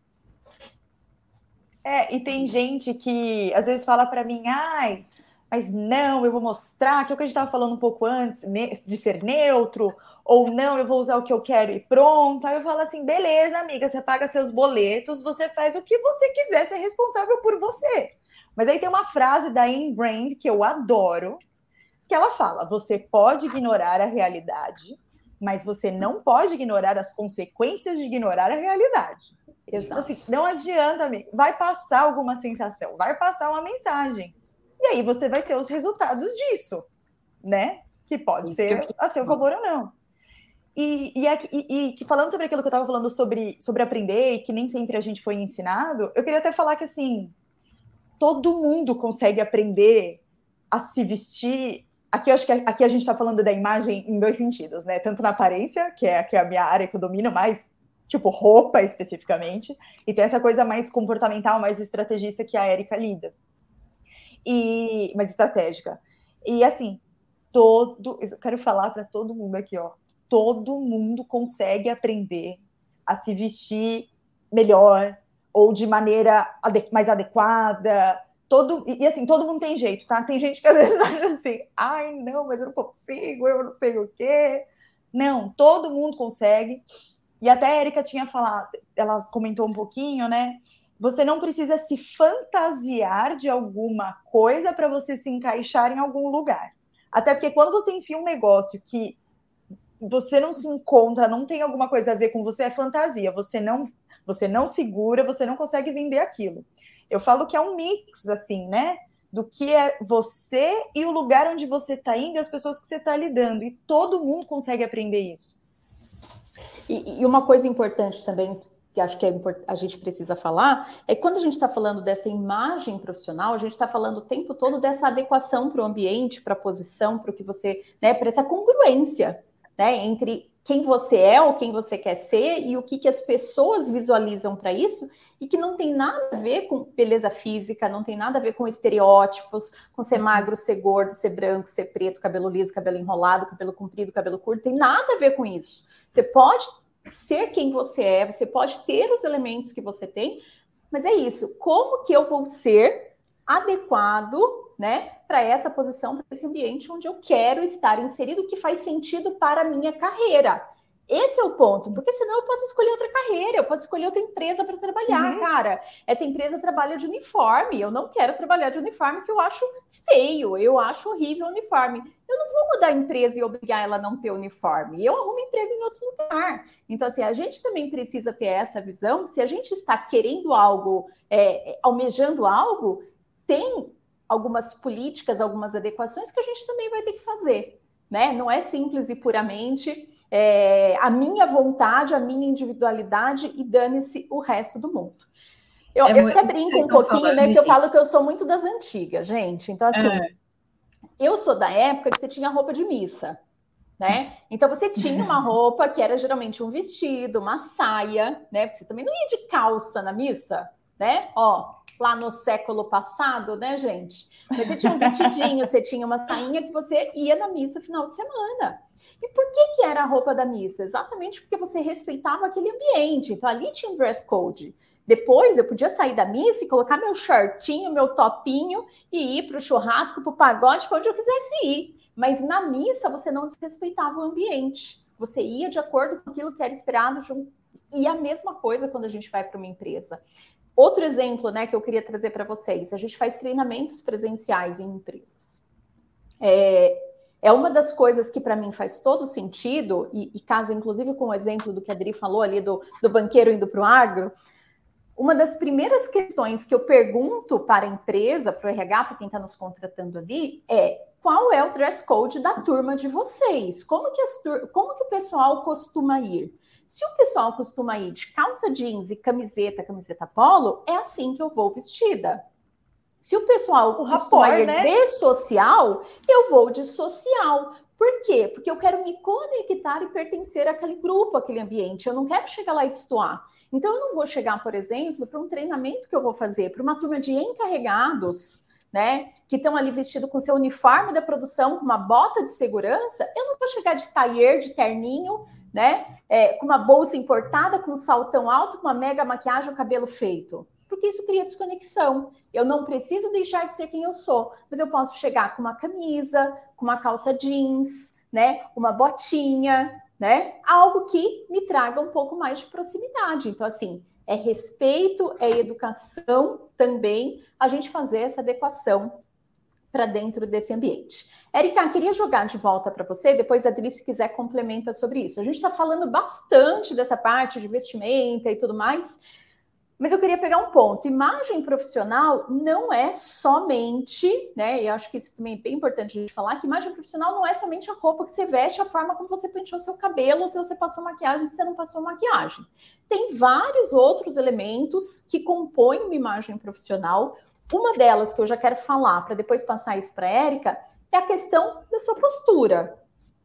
E tem gente que às vezes fala para mim, mas não, eu vou mostrar, que é o que a gente estava falando um pouco antes, de ser neutro, ou não, eu vou usar o que eu quero e pronto. Aí eu falo assim, beleza, amiga, você paga seus boletos, você faz o que você quiser, ser responsável por você. Mas aí tem uma frase da Ayn Rand, que eu adoro, que ela fala, você pode ignorar a realidade, mas você não pode ignorar as consequências de ignorar a realidade. Exato. Assim, não adianta, amiga, vai passar alguma sensação, vai passar uma mensagem. E aí você vai ter os resultados disso, né? Que pode ser a seu favor ou não. E falando sobre aquilo que eu estava falando sobre aprender, e que nem sempre a gente foi ensinado, eu queria até falar que, assim, todo mundo consegue aprender a se vestir. Aqui eu acho que aqui a gente está falando da imagem em dois sentidos, né? Tanto na aparência, que é a minha área que eu domino mais, tipo roupa especificamente, e tem essa coisa mais comportamental, mais estrategista que a Érica lida. Mais estratégica. E assim, eu quero falar para todo mundo aqui, ó, todo mundo consegue aprender a se vestir melhor ou de maneira mais adequada. E assim, todo mundo tem jeito, tá? Tem gente que às vezes acha assim, não, mas eu não consigo, eu não sei o quê. Não, todo mundo consegue. E até a Érica tinha falado, ela comentou um pouquinho, né? Você não precisa se fantasiar de alguma coisa para você se encaixar em algum lugar. Até porque quando você enfia um negócio que você não se encontra, não tem alguma coisa a ver com você, é fantasia. Você não segura, você não consegue vender aquilo. Eu falo que é um mix, assim, né? Do que é você e o lugar onde você está indo e as pessoas que você está lidando. E todo mundo consegue aprender isso. E uma coisa importante também, que acho que a gente precisa falar, é que quando a gente está falando dessa imagem profissional, a gente está falando o tempo todo dessa adequação para o ambiente, para a posição, para o que você, né, para essa congruência, né, entre quem você é ou quem você quer ser e o que as pessoas visualizam para isso, e que não tem nada a ver com beleza física, não tem nada a ver com estereótipos, com ser magro, ser gordo, ser branco, ser preto, cabelo liso, cabelo enrolado, cabelo comprido, cabelo curto, tem nada a ver com isso. Você pode ser quem você é, você pode ter os elementos que você tem, mas é isso. Como que eu vou ser adequado, né, para essa posição, para esse ambiente onde eu quero estar inserido, que faz sentido para a minha carreira? Esse é o ponto, porque senão eu posso escolher outra carreira, eu posso escolher outra empresa para trabalhar, cara. Essa empresa trabalha de uniforme, eu não quero trabalhar de uniforme, que eu acho feio, eu acho horrível o uniforme. Eu não vou mudar a empresa e obrigar ela a não ter uniforme, eu arrumo emprego em outro lugar. Então, assim, a gente também precisa ter essa visão, se a gente está querendo algo, almejando algo, tem algumas políticas, algumas adequações que a gente também vai ter que fazer. Né? Não é simples e puramente a minha vontade, a minha individualidade e dane-se o resto do mundo. Eu até brinco um pouquinho, né? Que eu falo que eu sou muito das antigas, gente. Então, assim, eu sou da época que você tinha roupa de missa, né? Então, você tinha uma roupa que era geralmente um vestido, uma saia, né? Porque você também não ia de calça na missa, né? Ó, lá no século passado, né, gente? Mas você tinha um vestidinho, você tinha uma sainha que você ia na missa final de semana. E por que era a roupa da missa? Exatamente porque você respeitava aquele ambiente. Então, ali tinha um dress code. Depois, eu podia sair da missa e colocar meu shortinho, meu topinho e ir para o churrasco, para o pagode, para onde eu quisesse ir. Mas na missa, você não desrespeitava o ambiente. Você ia de acordo com aquilo que era esperado. E a mesma coisa quando a gente vai para uma empresa. Outro exemplo, né, que eu queria trazer para vocês, a gente faz treinamentos presenciais em empresas. É uma das coisas que para mim faz todo sentido, e casa inclusive com o exemplo do que a Adri falou ali do banqueiro indo para o agro. uma das primeiras questões que eu pergunto para a empresa, para o RH, para quem está nos contratando ali, é qual é o dress code da turma de vocês? Como que o pessoal costuma ir? Se o pessoal costuma ir de calça jeans e camiseta polo, é assim que eu vou vestida. Se o pessoal costuma ir de social, eu vou de social. Por quê? Porque eu quero me conectar e pertencer àquele grupo, àquele ambiente. Eu não quero chegar lá e destoar. Então, eu não vou chegar, por exemplo, para um treinamento que eu vou fazer, para uma turma de encarregados, né, que estão ali vestidos com seu uniforme da produção, com uma bota de segurança. Eu não vou chegar de tailleur, de terninho, né, com uma bolsa importada, com um saltão alto, com uma mega maquiagem, o cabelo feito. Porque isso cria desconexão. Eu não preciso deixar de ser quem eu sou, mas eu posso chegar com uma camisa, com uma calça jeans, né, uma botinha, né, algo que me traga um pouco mais de proximidade. Então, assim, é respeito, é educação também, a gente fazer essa adequação para dentro desse ambiente. Érica, queria jogar de volta para você, depois a Adri, se quiser, complementa sobre isso. A gente está falando bastante dessa parte de vestimenta e tudo mais, mas eu queria pegar um ponto. Imagem profissional não é somente, né? E eu acho que isso também é bem importante a gente falar, que imagem profissional não é somente a roupa que você veste, a forma como você penteou seu cabelo, se você passou maquiagem, se você não passou maquiagem. Tem vários outros elementos que compõem uma imagem profissional. Uma delas que eu já quero falar, para depois passar isso para a Érica, é a questão da sua postura.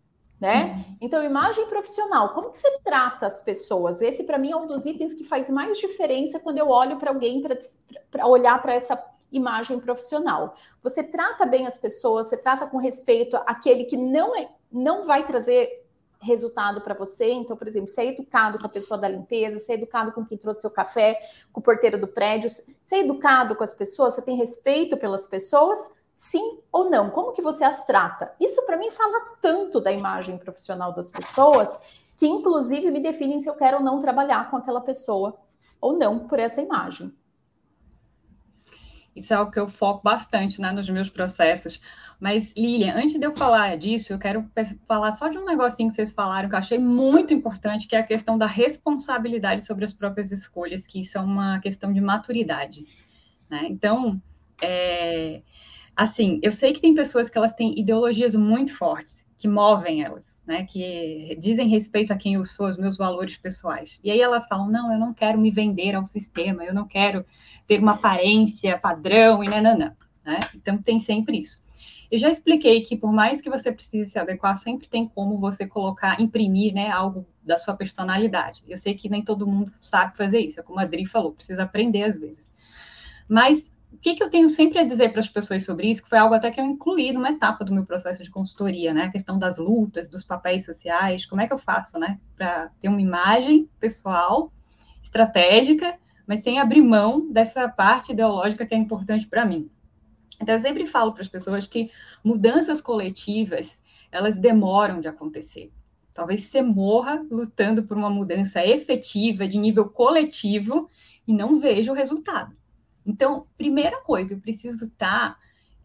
Né? Então, imagem profissional, como que você trata as pessoas? Esse, para mim, é um dos itens que faz mais diferença quando eu olho para alguém para olhar para essa imagem profissional. Você trata bem as pessoas, você trata com respeito aquele que não vai trazer resultado para você. Então, por exemplo, você é educado com a pessoa da limpeza, você é educado com quem trouxe seu café, com o porteiro do prédio, você é educado com as pessoas, você tem respeito pelas pessoas. Sim ou não? Como que você as trata? Isso, para mim, fala tanto da imagem profissional das pessoas, que, inclusive, me definem se eu quero ou não trabalhar com aquela pessoa, ou não, por essa imagem. Isso é o que eu foco bastante, né, nos meus processos. Mas, Lilian, antes de eu falar disso, eu quero falar só de um negocinho que vocês falaram, que eu achei muito importante, que é a questão da responsabilidade sobre as próprias escolhas, que isso é uma questão de maturidade, né? Então, assim, eu sei que tem pessoas que elas têm ideologias muito fortes, que movem elas, né? Que dizem respeito a quem eu sou, aos meus valores pessoais. E aí elas falam, não, eu não quero me vender ao sistema, eu não quero ter uma aparência padrão e nananã, né? Então tem sempre isso. Eu já expliquei que por mais que você precise se adequar, sempre tem como você colocar, imprimir, né, algo da sua personalidade. Eu sei que nem todo mundo sabe fazer isso, é como a Adri falou, precisa aprender às vezes. Mas o que eu tenho sempre a dizer para as pessoas sobre isso, que foi algo até que eu incluí numa etapa do meu processo de consultoria, né? A questão das lutas, dos papéis sociais, como é que eu faço, né? Para ter uma imagem pessoal, estratégica, mas sem abrir mão dessa parte ideológica que é importante para mim. Então, eu sempre falo para as pessoas que mudanças coletivas, elas demoram de acontecer. Talvez você morra lutando por uma mudança efetiva, de nível coletivo, e não veja o resultado. Então, primeira coisa, eu preciso estar,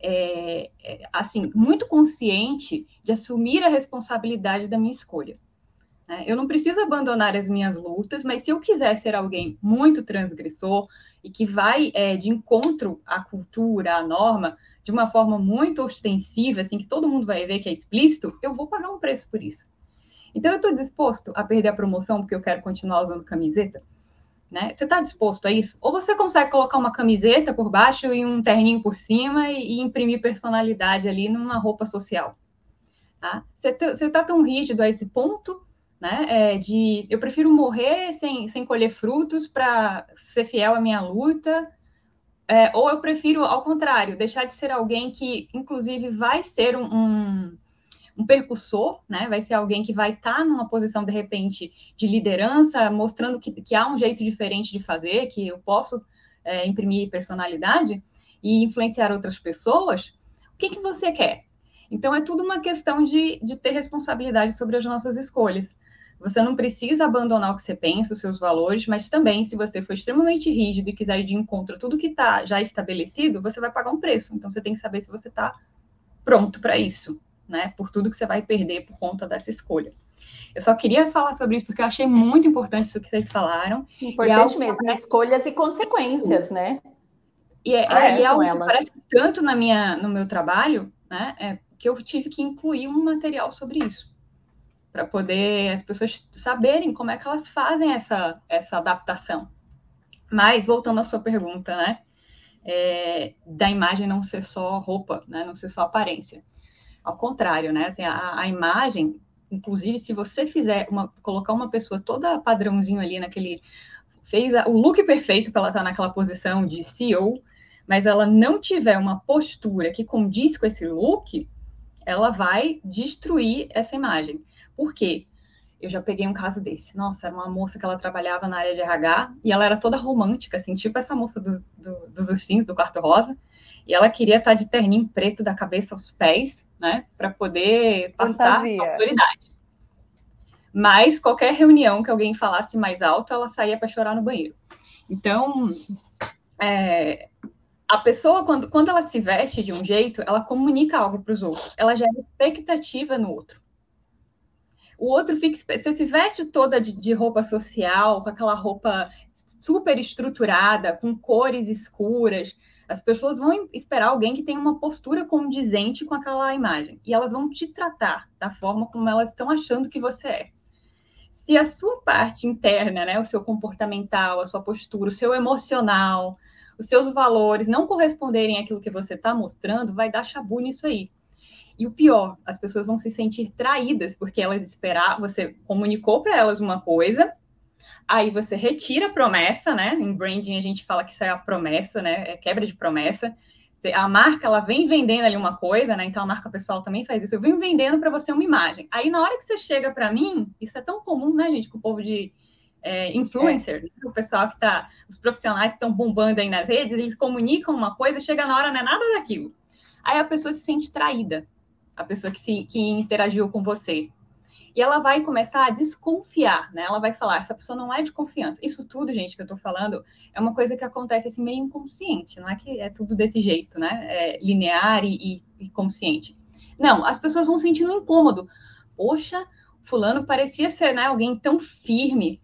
assim, muito consciente de assumir a responsabilidade da minha escolha. Né? Eu não preciso abandonar as minhas lutas, mas se eu quiser ser alguém muito transgressor e que vai de encontro à cultura, à norma, de uma forma muito ostensiva, assim, que todo mundo vai ver que é explícito, eu vou pagar um preço por isso. Então, eu estou disposto a perder a promoção porque eu quero continuar usando camiseta? Né? Você está disposto a isso? Ou você consegue colocar uma camiseta por baixo e um terninho por cima e imprimir personalidade ali numa roupa social? Tá? Você está tão rígido a esse ponto, né? Eu prefiro morrer sem colher frutos para ser fiel à minha luta, ou eu prefiro, ao contrário, deixar de ser alguém que, inclusive, vai ser um percussor, né? Vai ser alguém que vai estar numa posição, de repente, de liderança, mostrando que há um jeito diferente de fazer, que eu posso imprimir personalidade e influenciar outras pessoas. O que você quer? Então, é tudo uma questão de ter responsabilidade sobre as nossas escolhas. Você não precisa abandonar o que você pensa, os seus valores, mas também, se você for extremamente rígido e quiser ir de encontro a tudo que está já estabelecido, você vai pagar um preço. Então, você tem que saber se você está pronto para isso, né? Por tudo que você vai perder por conta dessa escolha. Eu só queria falar sobre isso porque eu achei muito importante isso que vocês falaram. Importante mesmo, escolhas e consequências, né? E é algo que parece tanto no meu trabalho, né? Que eu tive que incluir um material sobre isso, para poder as pessoas saberem como é que elas fazem essa adaptação. Mas, voltando à sua pergunta, né? Da imagem não ser só roupa, né? Não ser só aparência. Ao contrário, né? Assim, a imagem, inclusive, se você colocar uma pessoa toda padrãozinho ali fez o look perfeito para ela estar naquela posição de CEO, mas ela não tiver uma postura que condiz com esse look, ela vai destruir essa imagem. Por quê? Eu já peguei um caso desse. Nossa, era uma moça que ela trabalhava na área de RH e ela era toda romântica, assim, tipo essa moça dos ursinhos, do quarto rosa. E ela queria estar de terninho preto da cabeça aos pés, né? Para poder passar autoridade. Mas qualquer reunião que alguém falasse mais alto, ela saía para chorar no banheiro. Então, a pessoa, quando ela se veste de um jeito, ela comunica algo para os outros. Ela gera expectativa no outro. O outro você se veste toda de roupa social, com aquela roupa super estruturada, com cores escuras. As pessoas vão esperar alguém que tenha uma postura condizente com aquela imagem. E elas vão te tratar da forma como elas estão achando que você é. Se a sua parte interna, né, o seu comportamental, a sua postura, o seu emocional, os seus valores não corresponderem àquilo que você está mostrando, vai dar chabu nisso aí. E o pior, as pessoas vão se sentir traídas, porque elas esperaram, você comunicou para elas uma coisa, aí você retira a promessa, né? Em branding a gente fala que isso é a promessa, né? É quebra de promessa. A marca, ela vem vendendo ali uma coisa, né? Então a marca pessoal também faz isso. Eu venho vendendo para você uma imagem. Aí na hora que você chega para mim, isso é tão comum, né, gente, com o povo de influencer, o pessoal que tá, os profissionais que estão bombando aí nas redes, eles comunicam uma coisa, chega na hora, não é nada daquilo. Aí a pessoa se sente traída. A pessoa que interagiu com você. E ela vai começar a desconfiar, né? Ela vai falar, essa pessoa não é de confiança. Isso tudo, gente, que eu tô falando, é uma coisa que acontece assim, meio inconsciente. Não é que é tudo desse jeito, né? É linear e consciente. Não, as pessoas vão sentindo um incômodo. Poxa, fulano parecia ser, né, alguém tão firme,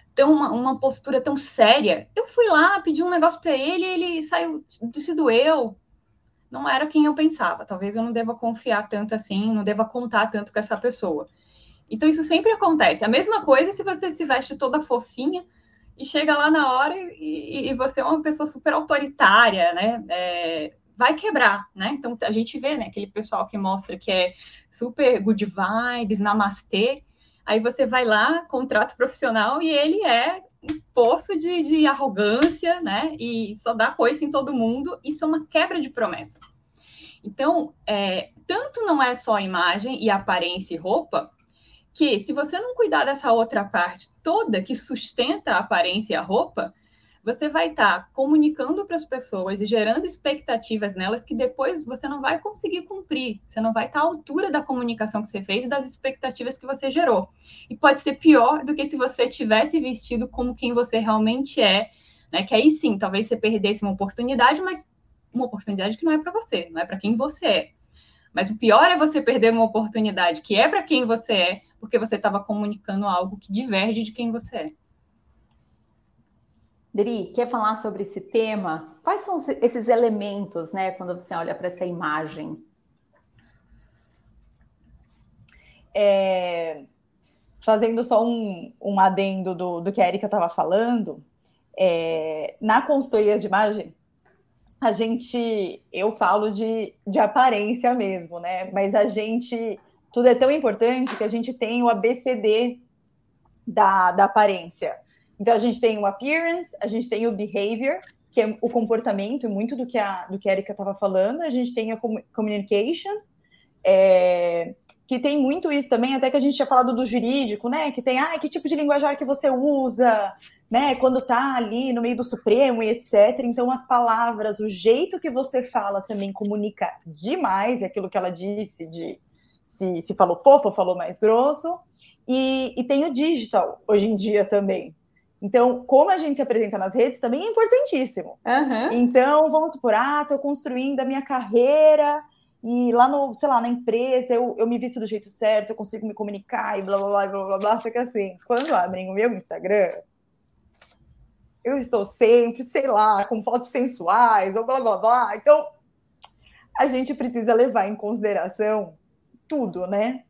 uma postura tão séria. Eu fui lá, pedi um negócio para ele, ele saiu, se doeu. Não era quem eu pensava. Talvez eu não deva confiar tanto assim, não deva contar tanto com essa pessoa. Então, isso sempre acontece. A mesma coisa se você se veste toda fofinha e chega lá na hora e você é uma pessoa super autoritária, né? Vai quebrar, né? Então, a gente vê, né? Aquele pessoal que mostra que é super good vibes, namastê. Aí você vai lá, contrato profissional e ele é um poço de arrogância, né? E só dá coice em todo mundo. Isso é uma quebra de promessa. Então, tanto não é só imagem e aparência e roupa, que se você não cuidar dessa outra parte toda que sustenta a aparência e a roupa, você vai estar comunicando para as pessoas e gerando expectativas nelas que depois você não vai conseguir cumprir. Você não vai estar à altura da comunicação que você fez e das expectativas que você gerou. E pode ser pior do que se você tivesse vestido como quem você realmente é, né? Que aí sim, talvez você perdesse uma oportunidade, mas uma oportunidade que não é para você, não é para quem você é. Mas o pior é você perder uma oportunidade que é para quem você é, porque você estava comunicando algo que diverge de quem você é. Dri, quer falar sobre esse tema? Quais são esses elementos, né, quando você olha para essa imagem? Fazendo só um adendo do que a Erika estava falando, na consultoria de imagem, eu falo de aparência mesmo, né? Mas tudo é tão importante que a gente tem o ABCD da aparência. Então, a gente tem o appearance, a gente tem o behavior, que é o comportamento, muito do que a Erika estava falando. A gente tem a communication, que tem muito isso também, até que a gente tinha falado do jurídico, né? Que tem, que tipo de linguajar que você usa, né? Quando tá ali no meio do Supremo e etc. Então, as palavras, o jeito que você fala também comunica demais, é aquilo que ela disse, de se falou fofo ou falou mais grosso. E tem o digital, hoje em dia também. Então, como a gente se apresenta nas redes também é importantíssimo. Uhum. Então, vamos supor, estou construindo a minha carreira e lá no, sei lá, na empresa eu me visto do jeito certo, eu consigo me comunicar e blá, blá, blá, blá, blá, blá. Só que assim, quando abrem o meu Instagram, eu estou sempre, sei lá, com fotos sensuais, ou blá, blá, blá. Então, a gente precisa levar em consideração tudo, né?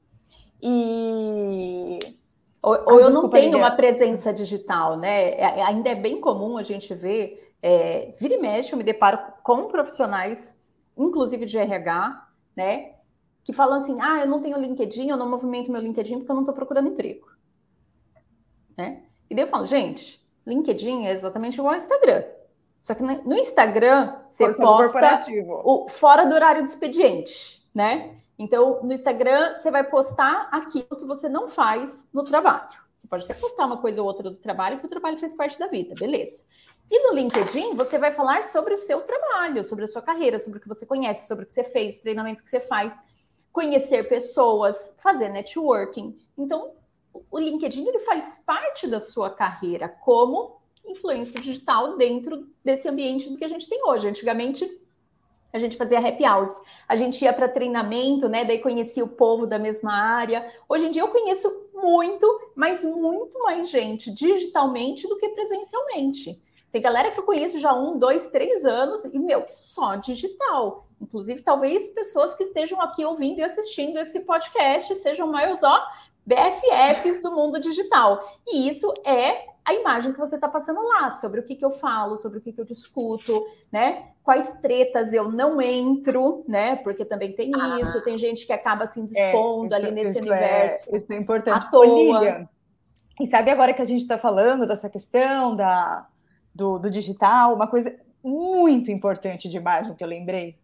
Ou eu não tenho uma presença digital, né? Ainda é bem comum a gente ver, vira e mexe, eu me deparo com profissionais, inclusive de RH, né? Que falam assim, eu não tenho LinkedIn, eu não movimento meu LinkedIn porque eu não estou procurando emprego. Né? E daí eu falo, gente, LinkedIn é exatamente igual ao Instagram. Só que no Instagram, você posta fora do horário de expediente, né? Então, no Instagram, você vai postar aquilo que você não faz no trabalho. Você pode até postar uma coisa ou outra do trabalho, porque o trabalho faz parte da vida, beleza. E no LinkedIn, você vai falar sobre o seu trabalho, sobre a sua carreira, sobre o que você conhece, sobre o que você fez, os treinamentos que você faz, conhecer pessoas, fazer networking. Então, o LinkedIn, ele faz parte da sua carreira como influência digital dentro desse ambiente do que a gente tem hoje. Antigamente, a gente fazia happy hours, a gente ia para treinamento, né? Daí conhecia o povo da mesma área. Hoje em dia eu conheço muito, mas muito mais gente digitalmente do que presencialmente. Tem galera que eu conheço já há 1, 2, 3 anos e, só digital. Inclusive, talvez pessoas que estejam aqui ouvindo e assistindo esse podcast sejam mais, BFFs do mundo digital. E isso é a imagem que você está passando lá, sobre o que eu falo, sobre o que eu discuto, né? Quais tretas eu não entro, né? Porque também tem isso, tem gente que acaba se indispondo ali nesse universo. Isso é importante. À toa. Lilian, e sabe agora que a gente está falando dessa questão do digital, uma coisa muito importante de imagem que eu lembrei?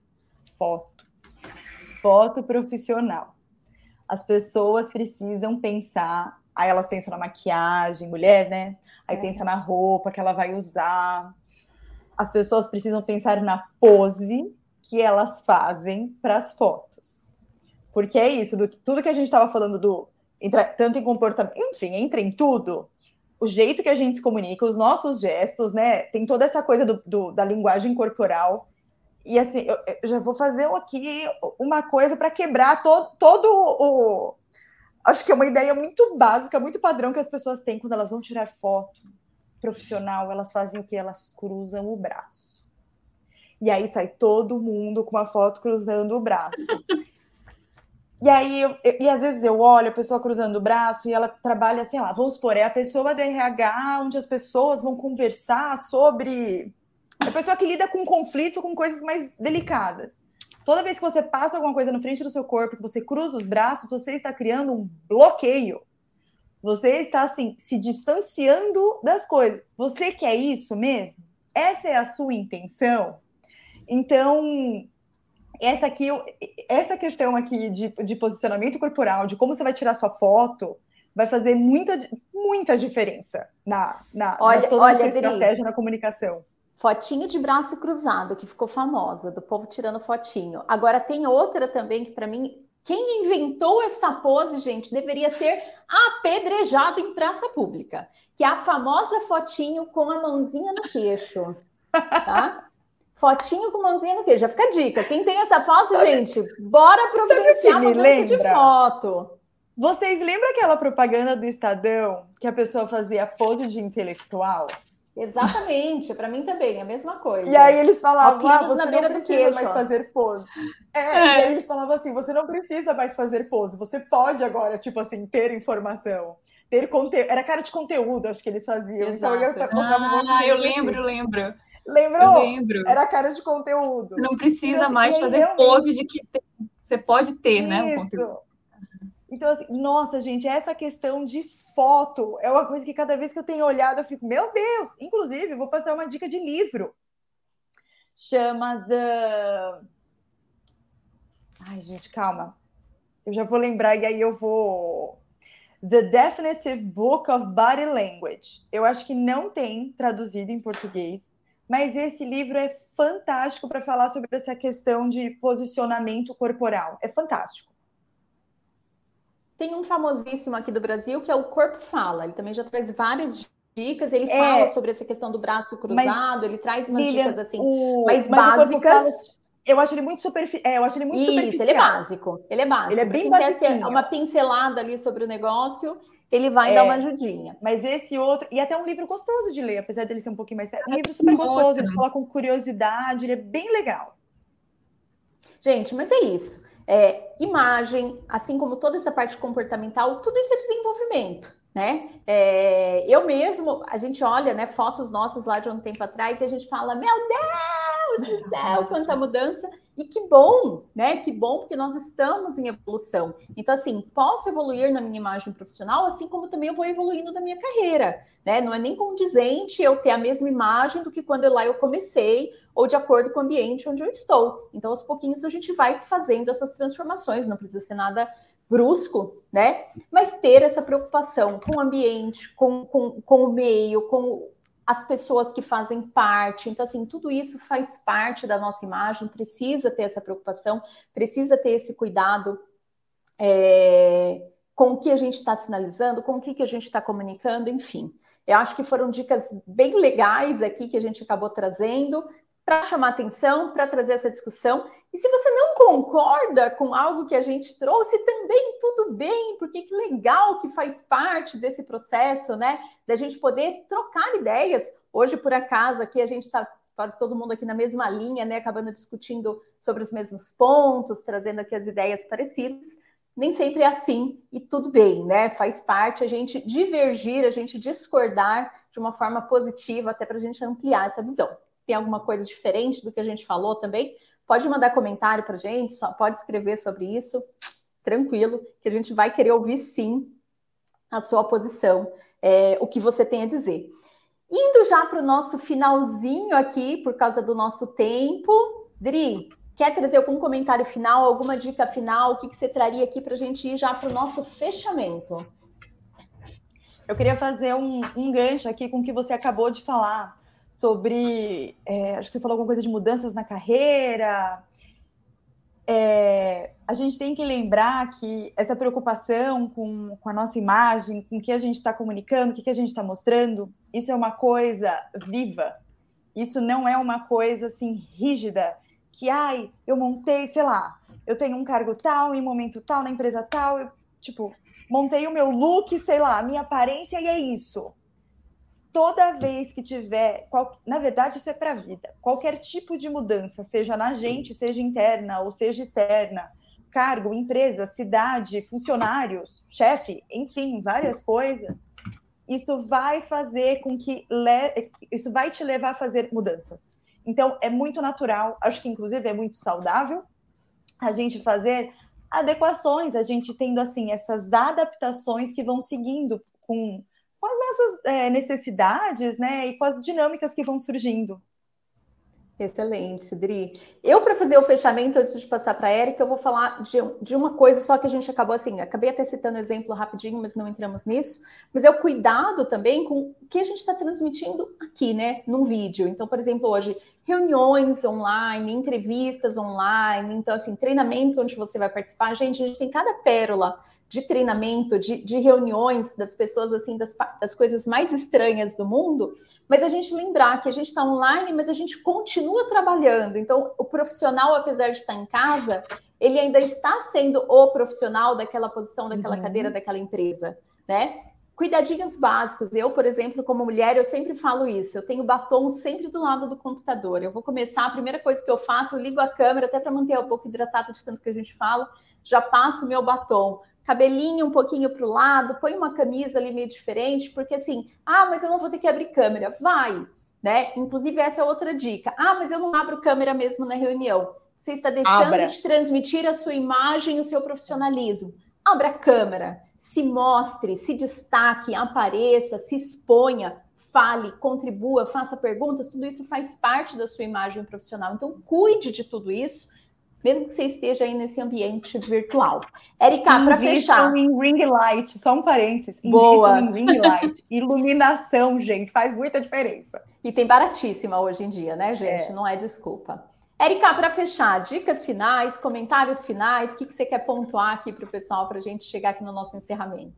Foto profissional. As pessoas precisam pensar, aí elas pensam na maquiagem, mulher, né? Aí pensa na roupa que ela vai usar. As pessoas precisam pensar na pose que elas fazem para as fotos. Porque é isso, tudo que a gente estava falando tanto em comportamento, enfim, entra em tudo. O jeito que a gente se comunica, os nossos gestos, né? Tem toda essa coisa da linguagem corporal. E assim, eu já vou fazer aqui uma coisa para quebrar todo acho que é uma ideia muito básica, muito padrão que as pessoas têm quando elas vão tirar foto profissional, elas fazem o quê? Elas cruzam o braço. E aí sai todo mundo com uma foto cruzando o braço. E aí, às vezes eu olho a pessoa cruzando o braço e ela trabalha, sei lá, vamos supor, é a pessoa do RH, onde as pessoas vão conversar sobre... A pessoa que lida com conflitos, com coisas mais delicadas. Toda vez que você passa alguma coisa na frente do seu corpo, que você cruza os braços, você está criando um bloqueio. Você está, assim, se distanciando das coisas. Você quer isso mesmo? Essa é a sua intenção? Então, essa questão aqui de posicionamento corporal, de como você vai tirar sua foto, vai fazer muita diferença na toda a sua estratégia na comunicação. Fotinho de braço cruzado, que ficou famosa, do povo tirando fotinho. Agora tem outra também que, para mim, quem inventou essa pose, gente, deveria ser apedrejado em praça pública, que é a famosa fotinho com a mãozinha no queixo, tá? Fotinho com mãozinha no queixo, já fica a dica. Quem tem essa foto, gente, bora providenciar uma mudança de foto. Vocês lembram aquela propaganda do Estadão, que a pessoa fazia pose de intelectual? Exatamente, para mim também, é a mesma coisa. E aí eles falavam, você na beira não precisa mais fazer pose. E aí eles falavam assim, você não precisa mais fazer pose, você pode agora, tipo assim, ter informação, ter conteúdo. Era cara de conteúdo, acho que eles faziam. Exato. Então eu lembro. Lembrou? Eu lembro. Era cara de conteúdo. Não precisa mais fazer pose de que você pode ter, né, um conteúdo. Então, assim, nossa, gente, essa questão de foto é uma coisa que cada vez que eu tenho olhado, eu fico, meu Deus! Inclusive, eu vou passar uma dica de livro. Chama Ai, gente, calma. Eu já vou lembrar e aí eu vou... The Definitive Book of Body Language. Eu acho que não tem traduzido em português, mas esse livro é fantástico para falar sobre essa questão de posicionamento corporal. É fantástico. Tem um famosíssimo aqui do Brasil que é o Corpo Fala. Ele também já traz várias dicas. Ele fala sobre essa questão do braço cruzado. Ele traz umas dicas assim mais básicas. Eu acho ele muito superficial. Isso, ele é básico. Ele é básico. Ele é bem basiquinho. Uma pincelada ali sobre o negócio, ele vai dar uma ajudinha. Mas esse outro... E até um livro gostoso de ler, apesar dele ser um pouquinho mais... Um livro super gostoso, ele fala com curiosidade, ele é bem legal. Gente, mas é isso. Imagem, assim como toda essa parte comportamental, tudo isso é desenvolvimento, né? Eu mesmo, a gente olha, né, fotos nossas lá de um tempo atrás e a gente fala, meu Deus do céu, quanta mudança. E que bom, né? Que bom, porque nós estamos em evolução. Então, assim, posso evoluir na minha imagem profissional, assim como também eu vou evoluindo na minha carreira, né? Não é nem condizente eu ter a mesma imagem do que quando eu comecei, ou de acordo com o ambiente onde eu estou. Então, aos pouquinhos, a gente vai fazendo essas transformações, não precisa ser nada brusco, né? Mas ter essa preocupação com o ambiente, com o meio, com as pessoas que fazem parte. Então, assim, tudo isso faz parte da nossa imagem, precisa ter essa preocupação, precisa ter esse cuidado com o que a gente está sinalizando, com o que a gente está comunicando, enfim. Eu acho que foram dicas bem legais aqui que a gente acabou trazendo para chamar atenção, para trazer essa discussão. E se você não concorda com algo que a gente trouxe, também tudo bem, porque que legal que faz parte desse processo, né? Da gente poder trocar ideias. Hoje, por acaso, aqui a gente está quase todo mundo aqui na mesma linha, né? Acabando discutindo sobre os mesmos pontos, trazendo aqui as ideias parecidas. Nem sempre é assim, e tudo bem, né? Faz parte a gente divergir, a gente discordar de uma forma positiva, até para a gente ampliar essa visão. Tem alguma coisa diferente do que a gente falou também? Pode mandar comentário para a gente, pode escrever sobre isso, tranquilo, que a gente vai querer ouvir sim a sua posição, o que você tem a dizer. Indo já para o nosso finalzinho aqui, por causa do nosso tempo, Dri, quer trazer algum comentário final, alguma dica final? O que você traria aqui para a gente ir já para o nosso fechamento? Eu queria fazer um gancho aqui com o que você acabou de falar sobre, acho que você falou alguma coisa de mudanças na carreira. A gente tem que lembrar que essa preocupação com a nossa imagem, com o que a gente está comunicando, o que a gente está mostrando, isso é uma coisa viva. Isso não é uma coisa assim rígida, que eu montei, sei lá, eu tenho um cargo tal, em momento tal, na empresa tal, eu, montei o meu look, sei lá, a minha aparência e é isso. Toda vez que tiver, na verdade isso é para a vida, qualquer tipo de mudança, seja na gente, seja interna ou seja externa, cargo, empresa, cidade, funcionários, chefe, enfim, várias coisas, isso vai fazer com que, isso vai te levar a fazer mudanças. Então, é muito natural, acho que inclusive é muito saudável a gente fazer adequações, a gente tendo assim, essas adaptações que vão seguindo com as nossas necessidades, né, e com as dinâmicas que vão surgindo. Excelente, Dri. Eu, para fazer o fechamento, antes de passar para a Érica, eu vou falar de uma coisa só que a gente acabou assim, acabei até citando um exemplo rapidinho, mas não entramos nisso, mas é o cuidado também com o que a gente está transmitindo aqui, né, num vídeo. Então, por exemplo, hoje, reuniões online, entrevistas online, então, assim, treinamentos onde você vai participar. Gente, a gente tem cada pérola de treinamento, de reuniões das pessoas, assim, das coisas mais estranhas do mundo, mas a gente lembrar que a gente está online, mas a gente continua trabalhando. Então, o profissional, apesar de estar em casa, ele ainda está sendo o profissional daquela posição, daquela cadeira, daquela empresa, né? Cuidadinhos básicos. Eu, por exemplo, como mulher, eu sempre falo isso. Eu tenho batom sempre do lado do computador. Eu vou começar, a primeira coisa que eu faço, eu ligo a câmera, até para manter a boca hidratada de tanto que a gente fala, já passo o meu batom. Cabelinho um pouquinho para o lado, põe uma camisa ali meio diferente, porque assim, mas eu não vou ter que abrir câmera. Vai, né? Inclusive, essa é outra dica. Mas eu não abro câmera mesmo na reunião. Você está deixando de transmitir a sua imagem, o seu profissionalismo. Abra a câmera, se mostre, se destaque, apareça, se exponha, fale, contribua, faça perguntas, tudo isso faz parte da sua imagem profissional. Então, cuide de tudo isso, mesmo que você esteja aí nesse ambiente virtual. Érica, para fechar... Invistam em ring light, só um parênteses. Boa. Invistam em ring light. Iluminação, gente, faz muita diferença. E tem baratíssima hoje em dia, né, gente? Não é desculpa. Érica, para fechar, dicas finais, comentários finais, o que você quer pontuar aqui para o pessoal, para a gente chegar aqui no nosso encerramento?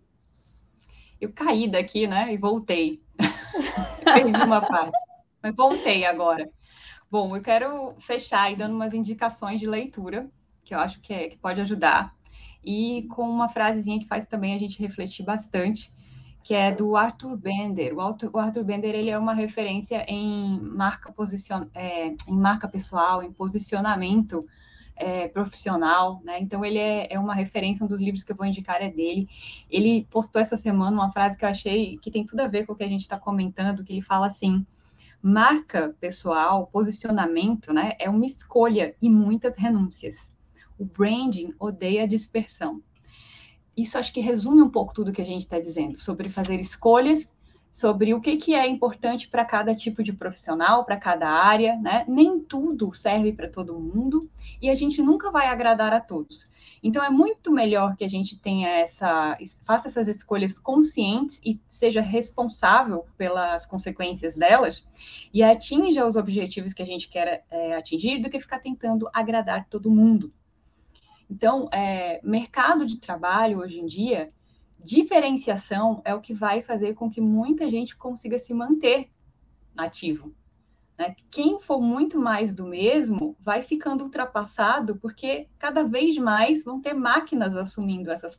Eu caí daqui, né, e voltei. Perdi uma parte, mas voltei agora. Bom, eu quero fechar aí dando umas indicações de leitura, que eu acho que pode ajudar, e com uma frasezinha que faz também a gente refletir bastante, que é do Arthur Bender. O Arthur Bender, ele é uma referência em marca pessoal, em posicionamento profissional, né? Então ele é uma referência, um dos livros que eu vou indicar é dele. Ele postou essa semana uma frase que eu achei que tem tudo a ver com o que a gente está comentando, que ele fala assim: marca pessoal, posicionamento, né, é uma escolha e muitas renúncias. O branding odeia dispersão. Isso acho que resume um pouco tudo que a gente está dizendo, sobre fazer escolhas, sobre o que é importante para cada tipo de profissional, para cada área, né? Nem tudo serve para todo mundo e a gente nunca vai agradar a todos. Então, é muito melhor que a gente faça essas escolhas conscientes e seja responsável pelas consequências delas e atinja os objetivos que a gente quer atingir, do que ficar tentando agradar todo mundo. Então, mercado de trabalho hoje em dia, diferenciação é o que vai fazer com que muita gente consiga se manter ativo. Né? Quem for muito mais do mesmo vai ficando ultrapassado, porque cada vez mais vão ter máquinas assumindo essas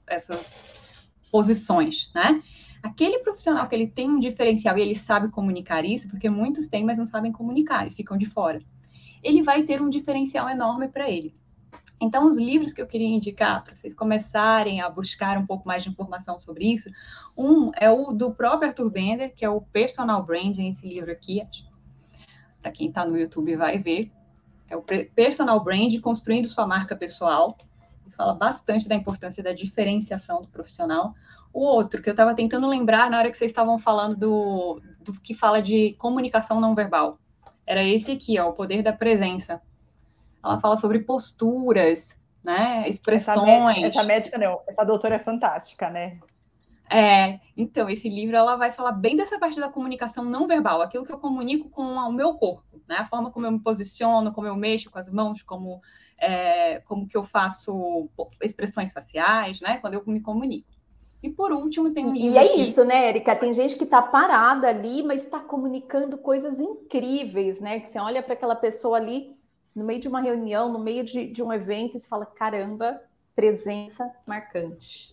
posições. Né? Aquele profissional que ele tem um diferencial e ele sabe comunicar isso, porque muitos têm, mas não sabem comunicar e ficam de fora, ele vai ter um diferencial enorme para ele. Então, os livros que eu queria indicar para vocês começarem a buscar um pouco mais de informação sobre isso, um é o do próprio Arthur Bender, que é o Personal Branding, esse livro aqui, para quem está no YouTube vai ver, é o Personal Branding, Construindo Sua Marca Pessoal, que fala bastante da importância da diferenciação do profissional. O outro, que eu estava tentando lembrar na hora que vocês estavam falando do que fala de comunicação não verbal, era esse aqui, ó, O Poder da Presença. Ela fala sobre posturas, né, expressões. Essa médica não, essa doutora é fantástica, né? Então, esse livro ela vai falar bem dessa parte da comunicação não verbal, aquilo que eu comunico com o meu corpo, né, a forma como eu me posiciono, como eu mexo com as mãos, como que eu faço expressões faciais, né, quando eu me comunico. E por último tem um livro E é aqui. Isso, né, Érica? Tem gente que está parada ali, mas está comunicando coisas incríveis, né? Que você olha para aquela pessoa ali no meio de uma reunião, no meio de um evento, e se fala, caramba, presença marcante.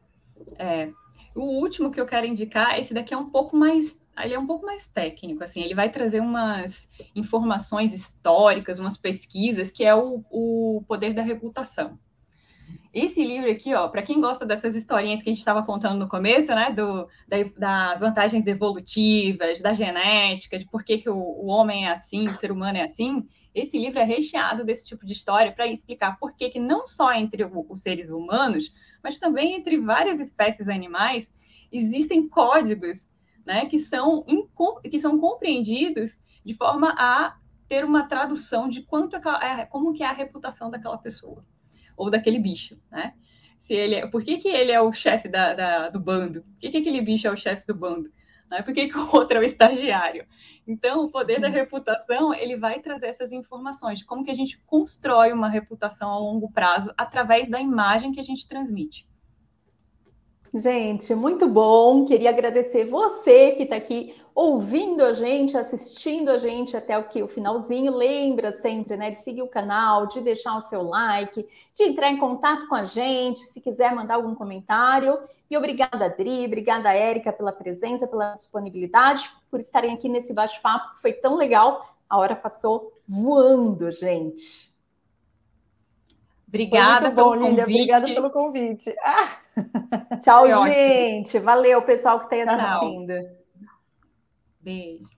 O último que eu quero indicar, esse daqui é um pouco mais, ele é um pouco mais técnico, assim, ele vai trazer umas informações históricas, umas pesquisas, que é o Poder da Reputação. Esse livro aqui, ó, para quem gosta dessas historinhas que a gente estava contando no começo, né, das vantagens evolutivas, da genética, de por que o homem é assim, o ser humano é assim, esse livro é recheado desse tipo de história para explicar por que não só entre os seres humanos, mas também entre várias espécies animais, existem códigos, né, que são compreendidos de forma a ter uma tradução de como que é a reputação daquela pessoa ou daquele bicho, né? Por que ele é o chefe do bando? Por que aquele bicho é o chefe do bando? Por que o outro é o estagiário? Então, o poder da reputação, ele vai trazer essas informações de como que a gente constrói uma reputação a longo prazo através da imagem que a gente transmite. Gente, muito bom. Queria agradecer você que está aqui ouvindo a gente, assistindo a gente até o finalzinho. Lembra sempre, né, de seguir o canal, de deixar o seu like, de entrar em contato com a gente, se quiser mandar algum comentário. E obrigada, Adri, obrigada, Érica, pela presença, pela disponibilidade, por estarem aqui nesse bate-papo que foi tão legal. A hora passou voando, gente. Obrigada pelo convite. Obrigada pelo convite. Tchau, gente. Valeu, pessoal que está aí assistindo. Beijo.